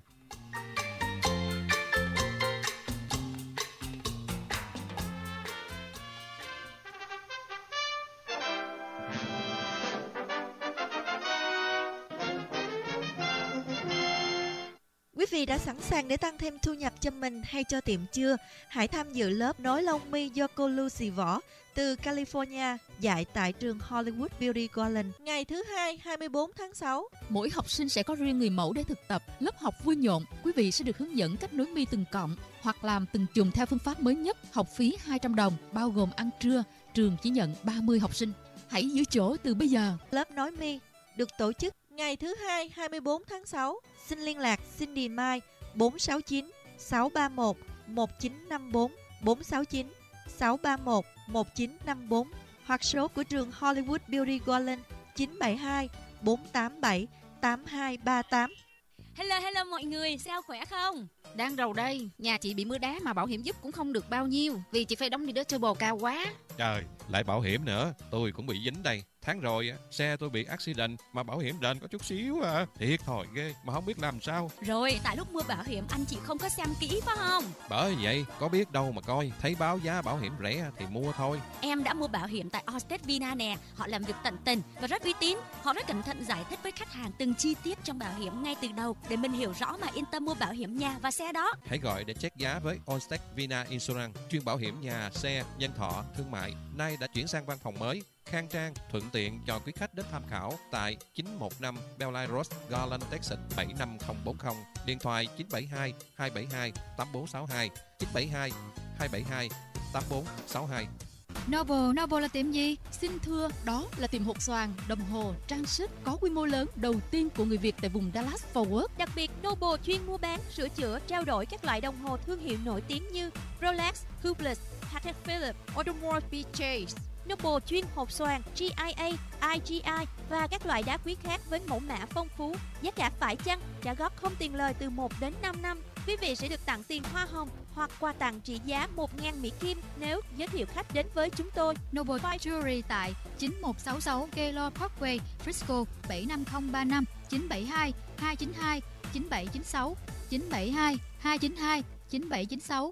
Quý vị đã sẵn sàng để tăng thêm thu nhập cho mình hay cho tiệm chưa? Hãy tham dự lớp nối lông mi do cô Lucy Võ từ California dạy tại trường Hollywood Beauty Garden ngày thứ hai, hai mươi bốn tháng sáu. Mỗi học sinh sẽ có riêng người mẫu để thực tập. Lớp học vui nhộn, quý vị sẽ được hướng dẫn cách nối mi từng cọng hoặc làm từng chùm theo phương pháp mới nhất. Học phí hai trăm đồng, bao gồm ăn trưa. Trường chỉ nhận ba mươi học sinh. Hãy giữ chỗ từ bây giờ. Lớp nối mi được tổ chức ngày thứ hai, hai mươi bốn tháng sáu. Xin liên lạc Cindy Mai bốn sáu chín sáu ba một một chín năm bốn, bốn sáu chín sáu ba một một chín năm bốn, hoặc số của trường Hollywood Beauty Garden chín bảy hai bốn tám bảy tám hai ba tám. Hello hello mọi người, sao khỏe không? Đang rầu đây, nhà chị bị mưa đá mà bảo hiểm giúp cũng không được bao nhiêu vì chị phải đóng deductible cao quá. Trời, lại bảo hiểm nữa, tôi cũng bị dính đây. Tháng rồi xe tôi bị accident mà bảo hiểm đền có chút xíu à. Thiệt thòi ghê mà không biết làm sao. Rồi, tại lúc mua bảo hiểm anh chị không có xem kỹ phải không? Bởi vậy, có biết đâu mà coi, thấy báo giá bảo hiểm rẻ thì mua thôi. Em đã mua bảo hiểm tại Allstate Vina nè, họ làm việc tận tình và rất uy tín. Họ rất cẩn thận giải thích với khách hàng từng chi tiết trong bảo hiểm ngay từ đầu để mình hiểu rõ mà yên tâm mua bảo hiểm nhà và xe đó. Hãy gọi để check giá với Allstate Vina Insurance, chuyên bảo hiểm nhà, xe, nhân thọ, thương mại. Nay đã chuyển sang văn phòng mới, khang trang, thuận tiện cho quý khách đến tham khảo tại chín một năm Bellline Road, Garland, Texas bảy năm không bốn không. Điện thoại chín bảy hai hai bảy hai tám bốn sáu hai, chín bảy hai hai bảy hai tám bốn sáu hai. Noble, Noble là tiệm gì? Xin thưa, đó là tiệm hột xoàn, đồng hồ, trang sức có quy mô lớn đầu tiên của người Việt tại vùng Dallas Fort Worth. Đặc biệt, Noble chuyên mua bán, sửa chữa, trao đổi các loại đồng hồ thương hiệu nổi tiếng như Rolex, Hublot, Patek Philippe, Audemars Piguet. Noble chuyên hột xoàn, G I A, I G I và các loại đá quý khác với mẫu mã phong phú, giá cả phải chăng, trả góp không tiền lời từ một đến năm năm. Quý vị sẽ được tặng tiền hoa hồng hoặc quà tặng trị giá một nghìn Mỹ Kim nếu giới thiệu khách đến với chúng tôi. Noble Jewelry tại chín một sáu sáu Gaylord Parkway, Frisco bảy năm không ba năm, chín bảy hai hai chín hai chín bảy chín sáu, chín bảy hai hai chín hai chín bảy chín sáu.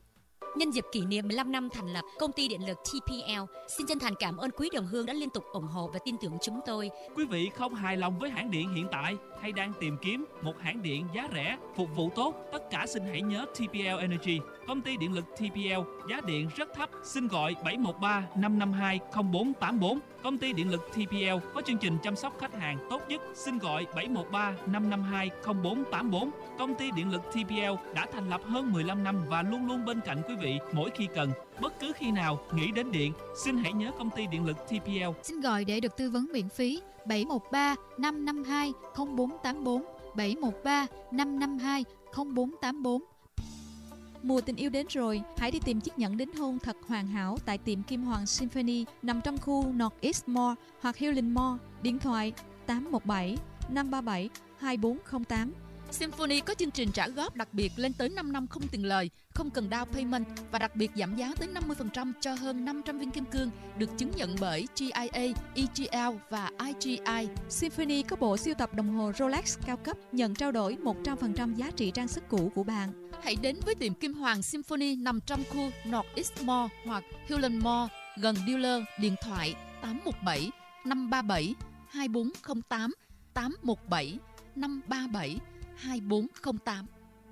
Nhân dịp kỷ niệm mười lăm năm thành lập công ty điện lực tê pê lờ, xin chân thành cảm ơn quý đồng hương đã liên tục ủng hộ và tin tưởng chúng tôi. Quý vị không hài lòng với hãng điện hiện tại hay đang tìm kiếm một hãng điện giá rẻ, phục vụ tốt, tất cả xin hãy nhớ tê pê lờ Energy. Công ty điện lực tê pê lờ, giá điện rất thấp, xin gọi bảy một ba năm năm hai không bốn tám bốn. Công ty điện lực tê pê lờ có chương trình chăm sóc khách hàng tốt nhất, xin gọi bảy một ba năm năm hai không bốn tám bốn. Công ty điện lực tê pê lờ đã thành lập hơn mười lăm năm và luôn luôn bên cạnh quý vị mỗi khi cần. Bất cứ khi nào nghĩ đến điện, xin hãy nhớ công ty điện lực tê pê lờ. Xin gọi để được tư vấn miễn phí bảy một ba năm năm hai không bốn tám bốn, bảy một ba năm năm hai không bốn tám bốn. Mùa tình yêu đến rồi, hãy đi tìm chiếc nhẫn đính hôn thật hoàn hảo tại tiệm Kim Hoàng Symphony nằm trong khu North East Mall hoặc Healing Mall. Điện thoại tám một bảy năm ba bảy hai bốn không tám. Symphony có chương trình trả góp đặc biệt lên tới năm năm không tiền lời, không cần down payment và đặc biệt giảm giá tới năm mươi phần trăm cho hơn năm trăm viên kim cương, được chứng nhận bởi G I A, E G L và I G I. Symphony có bộ sưu tập đồng hồ Rolex cao cấp, nhận trao đổi một trăm phần trăm giá trị trang sức cũ của bạn. Hãy đến với tiệm Kim Hoàng Symphony nằm trong khu North East Mall hoặc Hewland Mall, gần dealer. Điện thoại tám một bảy năm ba bảy hai bốn không tám, tám một bảy năm ba bảy hai bốn không tám.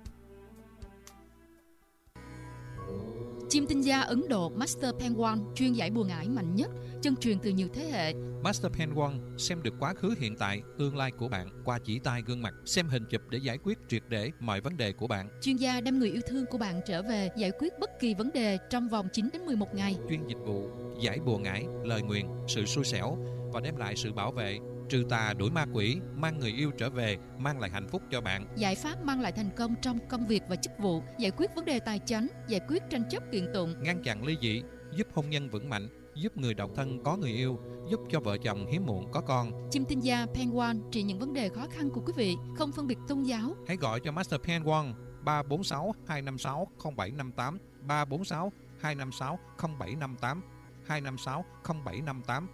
Chim tinh gia Ấn Độ Master Penguin chuyên giải bùa ngải mạnh nhất, chân truyền từ nhiều thế hệ. Master Penguin xem được quá khứ, hiện tại, tương lai của bạn qua chỉ tay gương mặt, xem hình chụp để giải quyết triệt để mọi vấn đề của bạn. Chuyên gia đem người yêu thương của bạn trở về, giải quyết bất kỳ vấn đề trong vòng chín đến mười một ngày. Chuyên dịch vụ giải bùa ngải, lời nguyền, sự xui xẻo và đem lại sự bảo vệ, trừ tà đuổi ma quỷ, mang người yêu trở về, mang lại hạnh phúc cho bạn. Giải pháp mang lại thành công trong công việc và chức vụ, giải quyết vấn đề tài chính, giải quyết tranh chấp kiện tụng, ngăn chặn ly dị, giúp hôn nhân vững mạnh, giúp người độc thân có người yêu, giúp cho vợ chồng hiếm muộn có con. Chim tinh gia Penguin trị những vấn đề khó khăn của quý vị, không phân biệt tôn giáo. Hãy gọi cho Master Penguin ba bốn sáu hai năm sáu không bảy năm tám, ba bốn sáu hai năm sáu không bảy năm tám, hai năm sáu không bảy năm tám.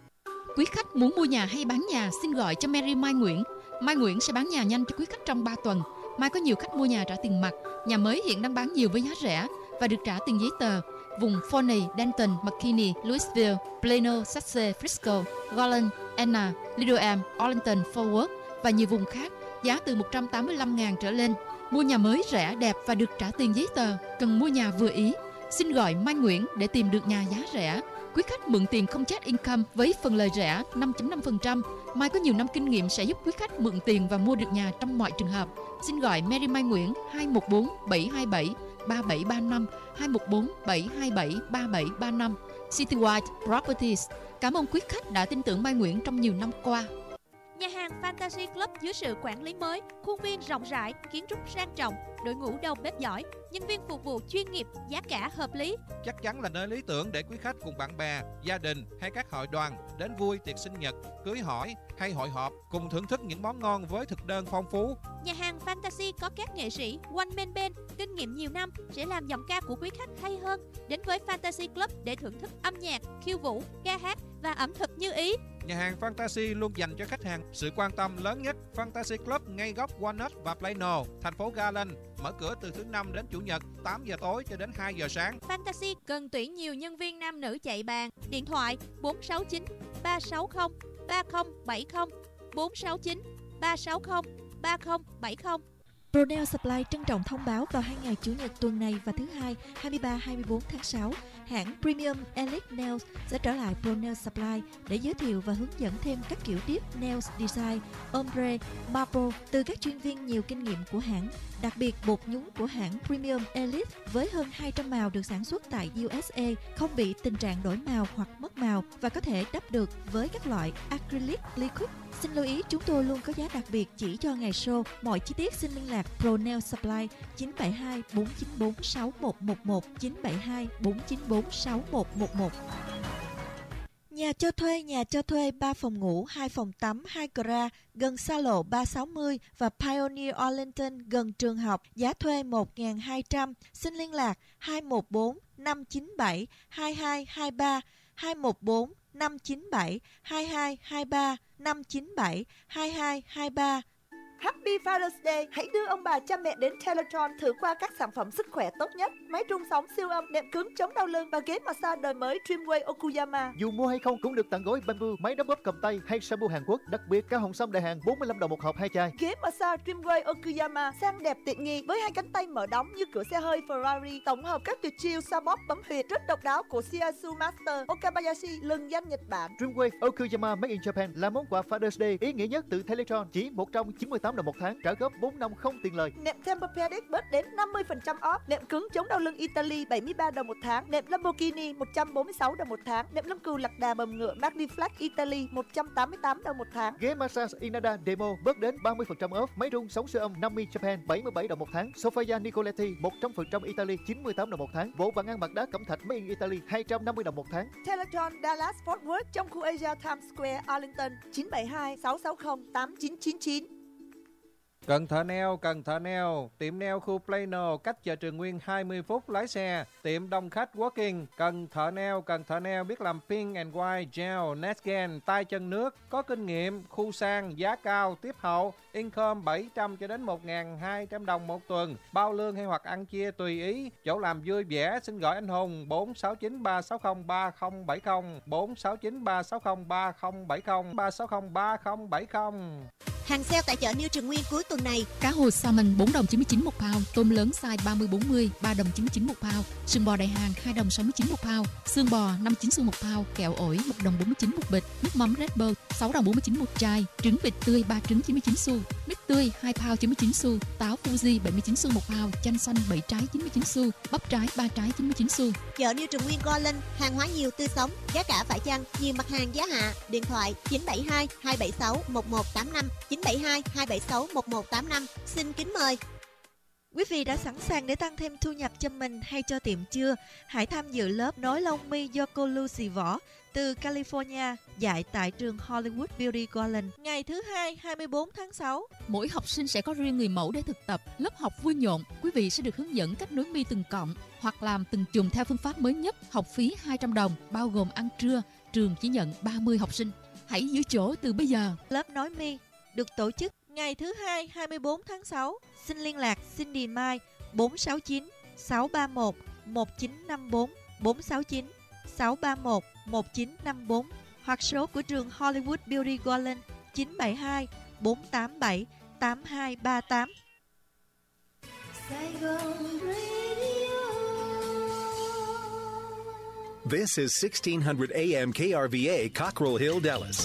Quý khách muốn mua nhà hay bán nhà, xin gọi cho Mary Mai Nguyễn. Mai Nguyễn sẽ bán nhà nhanh cho quý khách trong ba tuần. Mai có nhiều khách mua nhà trả tiền mặt. Nhà mới hiện đang bán nhiều với giá rẻ và được trả tiền giấy tờ. Vùng Forney, Denton, McKinney, Louisville, Plano, Saxe, Frisco, Garland, Anna, Little Elm, Arlington, Fort Worth và nhiều vùng khác. Giá từ một trăm tám mươi lăm nghìn trở lên. Mua nhà mới rẻ, đẹp và được trả tiền giấy tờ. Cần mua nhà vừa ý. Xin gọi Mai Nguyễn để tìm được nhà giá rẻ. Quý khách mượn tiền không charge income với phần lời rẻ năm phẩy năm phần trăm. Mai có nhiều năm kinh nghiệm sẽ giúp quý khách mượn tiền và mua được nhà trong mọi trường hợp. Xin gọi Mary Mai Nguyễn hai một bốn bảy hai bảy ba bảy ba năm, hai một bốn bảy hai bảy ba bảy ba năm. Citywide Properties. Cảm ơn quý khách đã tin tưởng Mai Nguyễn trong nhiều năm qua. Nhà hàng Fantasy Club dưới sự quản lý mới, khuôn viên rộng rãi, kiến trúc sang trọng, đội ngũ đầu bếp giỏi, nhân viên phục vụ chuyên nghiệp, giá cả hợp lý. Chắc chắn là nơi lý tưởng để quý khách cùng bạn bè, gia đình hay các hội đoàn đến vui tiệc sinh nhật, cưới hỏi hay hội họp cùng thưởng thức những món ngon với thực đơn phong phú. Nhà hàng Fantasy có các nghệ sĩ one man band kinh nghiệm nhiều năm sẽ làm giọng ca của quý khách hay hơn. Đến với Fantasy Club để thưởng thức âm nhạc, khiêu vũ, ca hát và ẩm thực như ý. Nhà hàng Fantasy luôn dành cho khách hàng sự quan tâm lớn nhất. Fantasy Club ngay góc Walnut và Plano, thành phố Garland, mở cửa từ thứ năm đến chủ nhật tám giờ tối cho đến hai giờ sáng. Fantasy cần tuyển nhiều nhân viên nam nữ chạy bàn. Điện thoại bốn sáu chín ba sáu không ba không bảy không, bốn sáu chín ba sáu không ba không bảy không. Pronel Supply trân trọng thông báo vào hai ngày Chủ nhật tuần này và thứ hai hai mươi ba hai mươi bốn tháng sáu, hãng Premium Elite Nails sẽ trở lại Pronel Supply để giới thiệu và hướng dẫn thêm các kiểu tiếp nails design, ombre, marble từ các chuyên viên nhiều kinh nghiệm của hãng. Đặc biệt, bột nhúng của hãng Premium Elite với hơn hai trăm màu được sản xuất tại u ét a không bị tình trạng đổi màu hoặc mất màu và có thể đắp được với các loại acrylic liquid. Xin lưu ý, chúng tôi luôn có giá đặc biệt chỉ cho ngày show. Mọi chi tiết xin liên lạc Pro Nail Supply chín bảy hai bốn chín bốn sáu một một một, chín bảy hai bốn chín bốn sáu một một một. Nhà cho thuê, nhà cho thuê ba phòng ngủ, hai phòng tắm, hai gara, gần xa lộ ba sáu mươi và Pioneer Arlington gần trường học, giá thuê một nghìn hai trăm. Xin liên lạc hai một bốn năm chín bảy hai hai hai ba, hai một bốn năm chín bảy hai hai hai ba, năm chín bảy hai hai hai ba. Happy Father's Day. Hãy đưa ông bà cha mẹ đến Teletron thử qua các sản phẩm sức khỏe tốt nhất: máy trung sóng siêu âm, nệm cứng chống đau lưng và ghế massage đời mới Dreamway Okuyama. Dù mua hay không cũng được tặng gói bamboo, máy đóng bóp cầm tay hay shampoo Hàn Quốc. Đặc biệt cao hồng sâm đại hàng bốn mươi lăm đồng một hộp hai chai. Ghế massage Dreamway Okuyama sang đẹp tiện nghi với hai cánh tay mở đóng như cửa xe hơi Ferrari. Tổng hợp các tuyệt chiêu xoa bóp bấm huyệt rất độc đáo của Shiatsu Master Okabayashi, lừng danh Nhật Bản. Dreamway Okuyama Made in Japan là món quà Father's Day ý nghĩa nhất từ Teletron, chỉ một trăm chín mươi tám đồng một tháng, trả góp bốn năm không tiền lời. Nệm Tempur-Pedic bớt đến năm mươi phần trăm off. Nệm cứng chống đau lưng Italy bảy mươi ba đồng một tháng. Nệm Lamborghini một trăm bốn mươi sáu đồng một tháng. Nệm lông cừu lạc đà bầm ngựa Magniflex Italy một trăm tám mươi tám đồng một tháng. Ghế massage Inada Demo bớt đến ba mươi phần trăm off. Máy rung sóng siêu âm Nami Japan bảy mươi bảy đồng một tháng. Sofia Nicoletti một trăm phần trăm Italy chín mươi tám đồng một tháng. Bộ bàn ăn mặt đá cẩm thạch Made in Italy hai trăm năm mươi đồng một tháng. Teletron Dallas Fort Worth trong khu Asia Times Square Arlington chín bảy hai sáu sáu không tám chín chín chín. Cần thợ neo, cần thợ neo, tiệm neo khu Plano, cách chợ Trường Nguyên hai mươi phút lái xe, tiệm đông khách Walking, cần thợ neo, cần thợ neo biết làm pink and white, gel, Nesgen, tay chân nước, có kinh nghiệm, khu sang, giá cao, tiếp hậu, income bảy trăm cho đến một nghìn hai trăm đồng một tuần, bao lương hay hoặc ăn chia tùy ý, chỗ làm vui vẻ, xin gọi anh Hùng bốn sáu chín ba sáu không ba không bảy không, bốn sáu chín ba sáu không ba không bảy không, ba sáu không ba không bảy không. Hàng sale tại chợ New Trường Nguyên cuối tuần này: cá hồi salmon bốn đồng chín mươi chín một pound, tôm lớn size ba mươi bốn mươi ba đồng chín mươi chín một pound, sừng bò đại hàng hai đồng sáu mươi chín một pound, xương bò năm mươi chín xu một pound, kẹo ổi một đồng bốn mươi chín một bịch, nước mắm Red Bull sáu đồng bốn mươi chín một chai, trứng vịt tươi ba trứng chín mươi chín xu, mít tươi hai pound chín mươi chín xu, táo Fuji bảy mươi chín xu một pound, chanh xanh bảy trái chín mươi chín xu, bắp trái ba trái chín mươi chín xu. Chợ New Trường Nguyên Go Linh, hàng hóa nhiều tươi sống, giá cả phải chăng, nhiều mặt hàng giá hạ. Điện thoại chín bảy hai hai bảy sáu một một tám năm, chín bảy hai hai bảy sáu một một tám năm. Xin kính mời. Quý vị đã sẵn sàng để tăng thêm thu nhập cho mình hay cho tiệm chưa? Hãy tham dự lớp nối lông mi do cô Lucy Võ từ California dạy tại trường Hollywood Beauty Garden ngày thứ hai hai mươi bốn tháng sáu. Mỗi học sinh sẽ có riêng người mẫu để thực tập. Lớp học vui nhộn, quý vị sẽ được hướng dẫn cách nối mi từng cọng hoặc làm từng chùm theo phương pháp mới nhất. Học phí hai trăm đồng, bao gồm ăn trưa. Trường chỉ nhận ba mươi học sinh. Hãy giữ chỗ từ bây giờ. Lớp nối mi được tổ chức ngày thứ hai hai mươi bốn tháng sáu. Xin liên lạc Cindy Mai bốn sáu chín sáu ba một một chín năm bốn, bốn sáu chín sáu ba một một chín năm bốn hoặc số của trường Hollywood Beauty Garden chín bảy hai bốn tám bảy tám hai ba tám. This is sixteen hundred A M K R V A, Cockrell Hill, Dallas.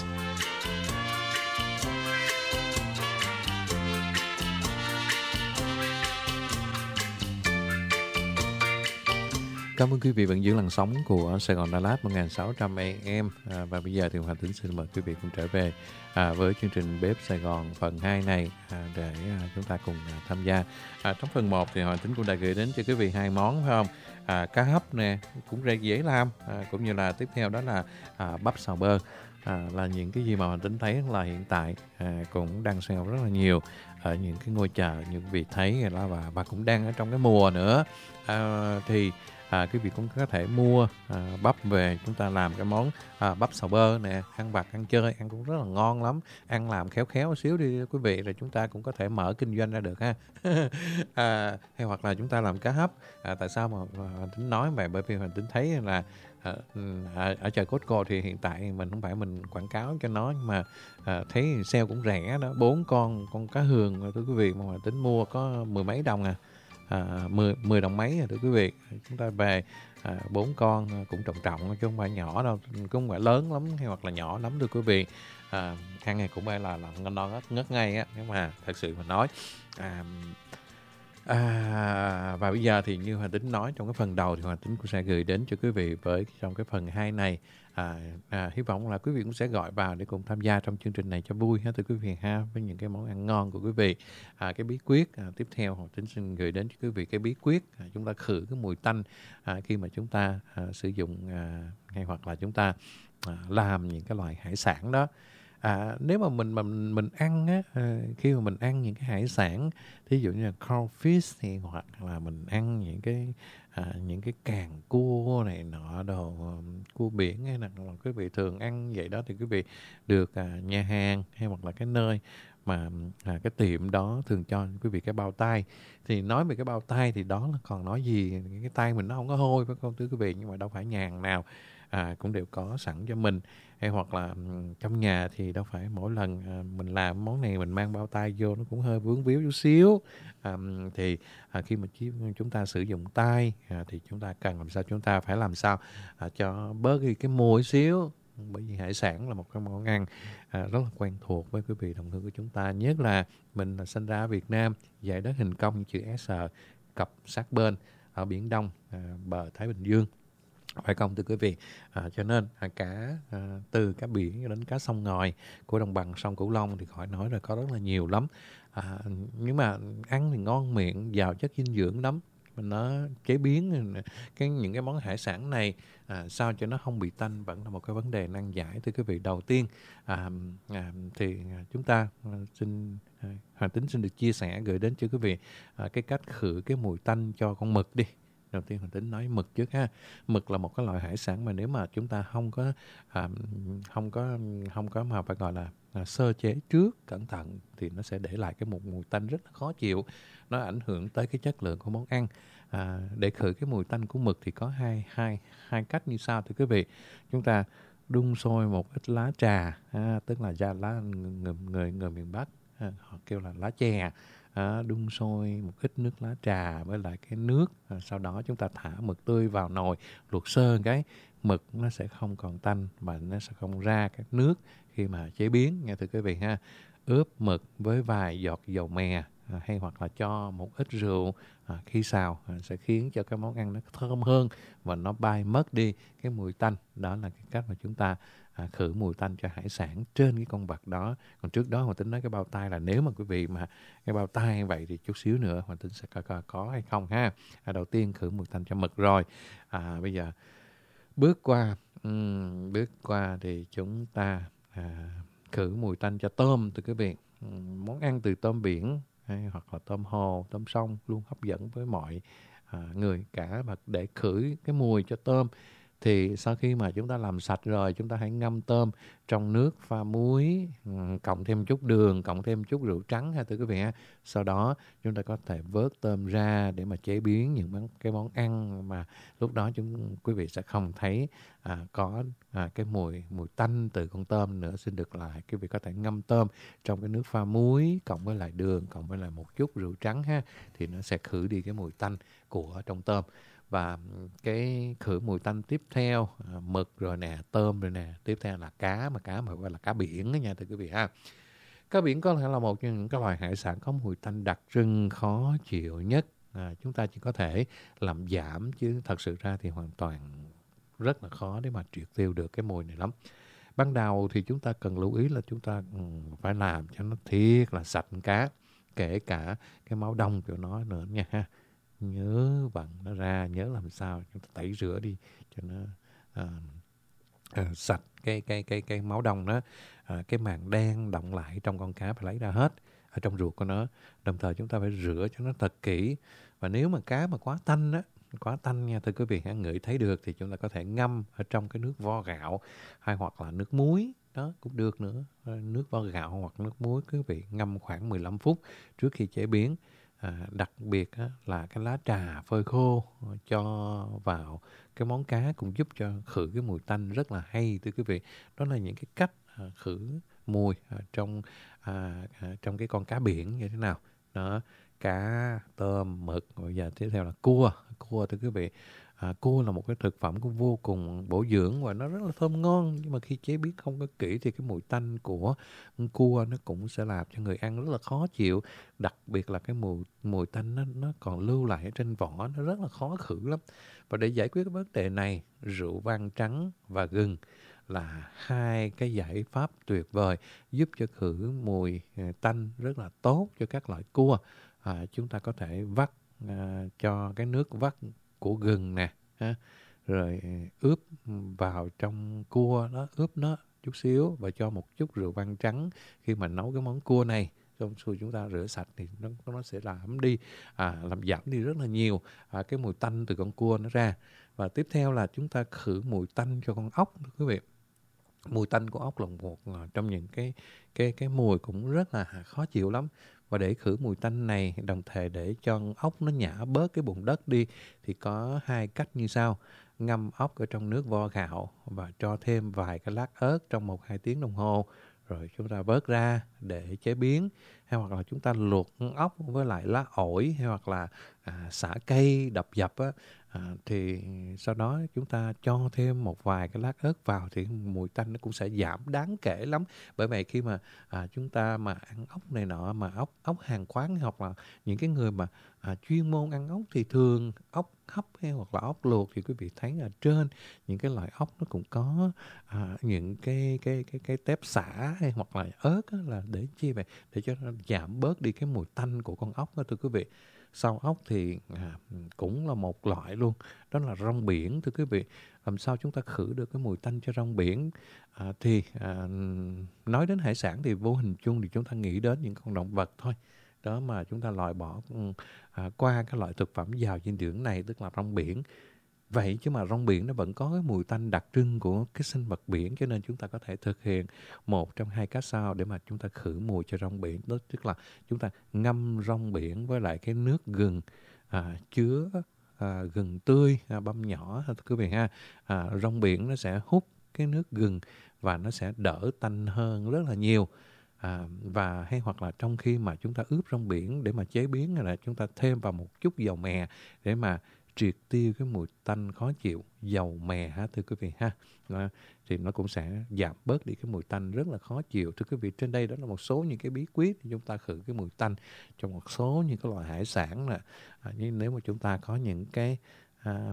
Cảm ơn quý vị vẫn giữ làn sóng của Sài Gòn Đà Lạt một nghìn sáu trăm A M. À, và bây giờ thì Hoàng Tính xin mời quý vị cùng trở về à, với chương trình Bếp Sài Gòn phần hai này à, để à, chúng ta cùng à, tham gia. À, trong phần một thì Hoàng Tính cũng đã gửi đến cho quý vị hai món phải không? À, cá hấp nè, cũng rất dễ làm, à, cũng như là tiếp theo đó là à, bắp xào bơ. À, là những cái gì mà Hoàng Tính thấy là hiện tại à, cũng đang sale rất là nhiều ở những cái ngôi chợ như quý vị thấy rồi đó, và, và cũng đang ở trong cái mùa nữa. À, thì À, quý vị cũng có thể mua à, bắp về chúng ta làm cái món à, bắp xào bơ nè, ăn vặt ăn chơi ăn cũng rất là ngon lắm, ăn làm khéo khéo xíu đi quý vị, rồi chúng ta cũng có thể mở kinh doanh ra được ha. à, hay hoặc là chúng ta làm cá hấp. À, tại sao mà Hoàng Tính nói vậy? Bởi vì Hoàng Tính thấy là à, ở, ở chợ Costco thì hiện tại mình không phải mình quảng cáo cho nó, nhưng mà à, thấy sale cũng rẻ đó, bốn con con cá hường thưa quý vị mà Hoàng Tính mua có mười mấy đồng à. À, mười, mười đồng mấy rồi thưa quý vị. Chúng ta về à, bốn con cũng trọng trọng chứ không phải nhỏ đâu, cũng không phải lớn lắm hay hoặc là nhỏ lắm thưa quý vị. À, ăn này cũng phải là, là ngon ngon ngất, ngất ngay á, nhưng mà thật sự mà nói à, à, và bây giờ thì như Hoàng Tính nói trong cái phần đầu thì Hoàng Tính cũng sẽ gửi đến cho quý vị với trong cái phần hai này. À, à, hy vọng là quý vị cũng sẽ gọi vào để cùng tham gia trong chương trình này cho vui ha thưa quý vị ha, với những cái món ăn ngon của quý vị. À, cái bí quyết à, tiếp theo Hoàng Tính xin gửi đến cho quý vị cái bí quyết à, chúng ta khử cái mùi tanh à, khi mà chúng ta à, sử dụng à, hay hoặc là chúng ta à, làm những cái loại hải sản đó. À, nếu mà mình mình mình ăn á, à, khi mà mình ăn những cái hải sản, thí dụ như là crawfish thì hoặc là mình ăn những cái à, những cái càng cua này nọ đồ um, cua biển hay là quý vị thường ăn vậy đó, thì quý vị được à, nhà hàng hay hoặc là cái nơi mà à, cái tiệm đó thường cho quý vị cái bao tay. Thì nói về cái bao tay thì đó là còn nói gì, cái tay mình nó không có hôi phải không thưa quý vị, nhưng mà đâu phải nhà hàng nào à, cũng đều có sẵn cho mình. Hay hoặc là um, trong nhà thì đâu phải mỗi lần à, mình làm món này mình mang bao tay vô nó cũng hơi vướng víu chút xíu. À, thì à, khi mà chúng ta sử dụng tay à, thì chúng ta cần làm sao, chúng ta phải làm sao à, cho bớt đi cái mùi xíu. Bởi vì hải sản là một cái món ăn à, rất là quen thuộc với quý vị đồng hương của chúng ta, nhất là mình là sinh ra ở Việt Nam, dải đất hình cong chữ S cặp sát bên ở Biển Đông, à, bờ Thái Bình Dương, phải không thưa quý vị? À, cho nên à, cá à, từ cá biển đến cá sông ngòi của đồng bằng sông Cửu Long thì khỏi nói rồi, có rất là nhiều lắm. À, nhưng mà ăn thì ngon miệng, giàu chất dinh dưỡng lắm. Mình nó chế biến cái những cái món hải sản này à, sao cho nó không bị tanh vẫn là một cái vấn đề nan giải thưa quý vị. Đầu tiên à, à, thì chúng ta à, xin à, Hoàng Tính xin được chia sẻ gửi đến cho quý vị à, cái cách khử cái mùi tanh cho con mực đi. Đầu tiên Hoàng Tính nói mực trước ha. Mực là một cái loại hải sản mà nếu mà chúng ta không có à, không có không có mà phải gọi là à, sơ chế trước cẩn thận thì nó sẽ để lại cái một mùi tanh rất là khó chịu, nó ảnh hưởng tới cái chất lượng của món ăn. À, để khử cái mùi tanh của mực thì có hai hai hai cách như sau thưa quý vị. Chúng ta đun sôi một ít lá trà, à, tức là da lá người người người miền Bắc à, họ kêu là lá chè. À, đun sôi một ít nước lá trà với lại cái nước, à, sau đó chúng ta thả mực tươi vào nồi luộc sơ cái mực nó sẽ không còn tanh và nó sẽ không ra các nước khi mà chế biến nha thưa quý vị ha. Ướp mực với vài giọt dầu mè à, hay hoặc là cho một ít rượu à, khi xào à, sẽ khiến cho cái món ăn nó thơm hơn và nó bay mất đi cái mùi tanh. Đó là cái cách mà chúng ta à, khử mùi tanh cho hải sản trên cái con vật đó. Còn trước đó Hoàng Tính nói cái bao tay là nếu mà quý vị mà cái bao tay vậy thì chút xíu nữa Hoàng Tính sẽ coi coi có hay không ha. À, đầu tiên khử mùi tanh cho mực rồi. À, bây giờ bước qua um, bước qua thì chúng ta à, khử mùi tanh cho tôm từ quý vị. Um, món ăn từ tôm biển hay hoặc là tôm hồ, tôm sông luôn hấp dẫn với mọi à, người cả. Và để khử cái mùi cho tôm thì sau khi mà chúng ta làm sạch rồi, chúng ta hãy ngâm tôm trong nước pha muối, cộng thêm chút đường, cộng thêm chút rượu trắng ha thưa quý vị ha. Sau đó chúng ta có thể vớt tôm ra để mà chế biến những món, cái món ăn mà lúc đó chúng quý vị sẽ không thấy à, có à, cái mùi mùi tanh từ con tôm nữa. Xin được lại, quý vị có thể ngâm tôm trong cái nước pha muối cộng với lại đường, cộng với lại một chút rượu trắng ha, thì nó sẽ khử đi cái mùi tanh của trong tôm. Và cái khử mùi tanh tiếp theo à, mực rồi nè, tôm rồi nè, tiếp theo là cá, mà cá mà gọi là cá biển đó nha thưa quý vị ha. Cá biển có thể là một trong những cái loài hải sản có mùi tanh đặc trưng khó chịu nhất. À, chúng ta chỉ có thể làm giảm chứ thật sự ra thì hoàn toàn rất là khó để mà triệt tiêu được cái mùi này lắm. Ban đầu thì chúng ta cần lưu ý là chúng ta um, phải làm cho nó thiệt là sạch cá, kể cả cái máu đông của nó nữa nha ha. Nhớ vặn nó ra, nhớ làm sao chúng ta tẩy rửa đi cho nó à, à, sạch cái cái cái cái máu đông đó, à, cái màng đen đọng lại trong con cá phải lấy ra hết ở trong ruột của nó. Đồng thời chúng ta phải rửa cho nó thật kỹ. Và nếu mà cá mà quá tanh á, quá tanh nha thưa quý vị, hãy ngửi thấy được thì chúng ta có thể ngâm ở trong cái nước vo gạo hay hoặc là nước muối đó cũng được nữa. Nước vo gạo hoặc nước muối quý vị ngâm khoảng mười lăm phút trước khi chế biến. À, đặc biệt á, là cái lá trà phơi khô cho vào cái món cá cũng giúp cho khử cái mùi tanh rất là hay thưa quý vị. Đó là những cái cách à, khử mùi à, trong à, à, trong cái con cá biển như thế nào đó. Cá, tôm, mực, bây giờ tiếp theo là cua. Cua thưa quý vị, à, cua là một cái thực phẩm cũng vô cùng bổ dưỡng và nó rất là thơm ngon, nhưng mà khi chế biến không có kỹ thì cái mùi tanh của cua nó cũng sẽ làm cho người ăn rất là khó chịu. Đặc biệt là cái mùi mùi tanh nó nó còn lưu lại ở trên vỏ, nó rất là khó khử lắm. Và để giải quyết cái vấn đề này, rượu vang trắng và gừng là hai cái giải pháp tuyệt vời giúp cho khử mùi tanh rất là tốt cho các loại cua. À, chúng ta có thể vắt à, cho cái nước vắt của gừng nè, ha, rồi ướp vào trong cua đó, ướp nó chút xíu và cho một chút rượu vang trắng khi mà nấu cái món cua này. Xong rồi chúng ta rửa sạch thì nó, nó sẽ làm đi, à, làm giảm đi rất là nhiều à, cái mùi tanh từ con cua nó ra. Và tiếp theo là chúng ta khử mùi tanh cho con ốc đó quý vị. mùi tanh của ốc là một trong những cái cái cái mùi cũng rất là khó chịu lắm. Và để khử mùi tanh này, đồng thời để cho ốc nó nhả bớt cái bùn đất đi, thì có hai cách như sau. Ngâm ốc ở trong nước vo gạo và cho thêm vài cái lát ớt trong một hai tiếng đồng hồ, rồi chúng ta vớt ra để chế biến. Hay hoặc là chúng ta luộc ốc với lại lá ổi, hay hoặc là à, xả cây đập dập á, à, thì sau đó chúng ta cho thêm một vài cái lát ớt vào thì mùi tanh nó cũng sẽ giảm đáng kể lắm. Bởi vậy khi mà à, chúng ta mà ăn ốc này nọ, mà ốc ốc hàng quán hoặc là những cái người mà à, chuyên môn ăn ốc thì thường ốc hấp hay hoặc là ốc luộc thì quý vị thấy ở trên những cái loại ốc nó cũng có à, những cái cái cái cái tép xả hay hoặc là ớt á, là để chi vậy? Để cho nó giảm bớt đi cái mùi tanh của con ốc đó thưa quý vị. Sau ốc thì à, cũng là một loại luôn, đó là rong biển thưa quý vị. Làm sao chúng ta khử được cái mùi tanh cho rong biển? À, thì à, nói đến hải sản thì vô hình chung thì chúng ta nghĩ đến những con động vật thôi. Đó mà chúng ta loại bỏ à, qua cái loại thực phẩm giàu dinh dưỡng này, tức là rong biển. Vậy chứ mà rong biển nó vẫn có cái mùi tanh đặc trưng của cái sinh vật biển, cho nên chúng ta có thể thực hiện một trong hai cách sau để mà chúng ta khử mùi cho rong biển. Đó tức là chúng ta ngâm rong biển với lại cái nước gừng à, chứa à, gừng tươi à, băm nhỏ thưa quý vị ha. À, rong biển nó sẽ hút cái nước gừng và nó sẽ đỡ tanh hơn rất là nhiều. À, và hay hoặc là trong khi mà chúng ta ướp rong biển để mà chế biến là chúng ta thêm vào một chút dầu mè để mà triệt tiêu cái mùi tanh khó chịu. Dầu mè ha thưa quý vị ha. Đó, thì nó cũng sẽ giảm bớt đi cái mùi tanh rất là khó chịu. Thưa quý vị, trên đây đó là một số những cái bí quyết để chúng ta khử cái mùi tanh trong một số những cái loại hải sản nè. À, nhưng nếu mà chúng ta có những cái à,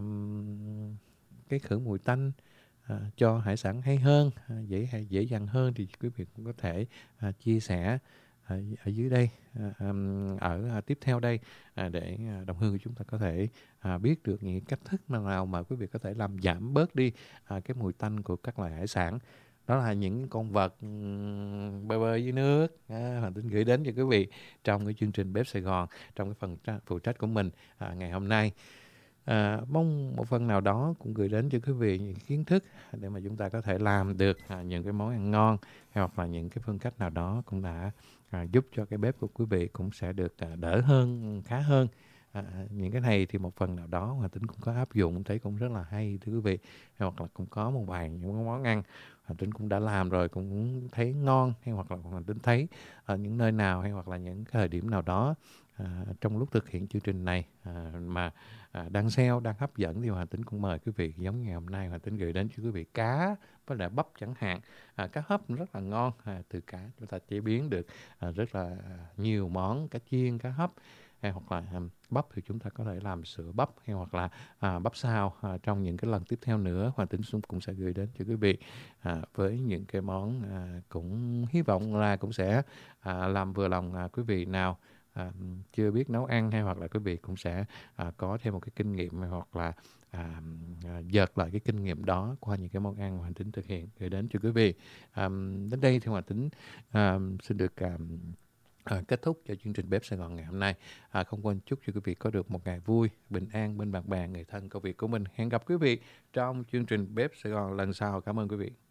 cái khử mùi tanh À, cho hải sản hay hơn, à, dễ hay dễ dàng hơn thì quý vị cũng có thể à, chia sẻ à, ở dưới đây, à, ở à, tiếp theo đây à, để à, đồng hương của chúng ta có thể à, biết được những cách thức nào mà quý vị có thể làm giảm bớt đi à, cái mùi tanh của các loài hải sản. Đó là những con vật um, bơi bơi dưới nước à, Hoàng Tính gửi đến cho quý vị trong cái chương trình Bếp Sài Gòn, trong cái phần tra- phụ trách của mình à, ngày hôm nay. À, mong một phần nào đó cũng gửi đến cho quý vị những kiến thức để mà chúng ta có thể làm được à, những cái món ăn ngon, hoặc là những cái phương cách nào đó cũng đã à, giúp cho cái bếp của quý vị cũng sẽ được à, đỡ hơn, khá hơn. À, những cái này thì một phần nào đó Hoàng Tính cũng có áp dụng, thấy cũng rất là hay thưa quý vị. Hoặc là cũng có một vài những món ăn Hoàng Tính cũng đã làm rồi cũng thấy ngon, hay hoặc là Hoàng Tính thấy ở những nơi nào hay hoặc là những thời điểm nào đó à, trong lúc thực hiện chương trình này à, mà à, đang sale, đang hấp dẫn thì Hoàng Tính cũng mời quý vị, giống như ngày hôm nay Hoàng Tính gửi đến cho quý vị cá với lại bắp chẳng hạn. À, cá hấp rất là ngon, à, từ cá chúng ta chế biến được à, rất là nhiều món, cá chiên, cá hấp, hay hoặc là um, bắp thì chúng ta có thể làm sữa bắp, hay hoặc là à, bắp xào à, trong những cái lần tiếp theo nữa. Hoàng Tính cũng sẽ gửi đến cho quý vị à, với những cái món à, cũng hy vọng là cũng sẽ à, làm vừa lòng à, quý vị nào à, chưa biết nấu ăn, hay hoặc là quý vị cũng sẽ à, có thêm một cái kinh nghiệm, hoặc là à, à, dợt lại cái kinh nghiệm đó qua những cái món ăn Hoàng Tính thực hiện gửi đến cho quý vị. À, đến đây thì Hoàng Tính à, xin được à, À, kết thúc cho chương trình Bếp Sài Gòn ngày hôm nay. À, không quên chúc cho quý vị có được một ngày vui, bình an bên bạn bè, người thân, công việc của mình. Hẹn gặp quý vị trong chương trình Bếp Sài Gòn lần sau. Cảm ơn quý vị.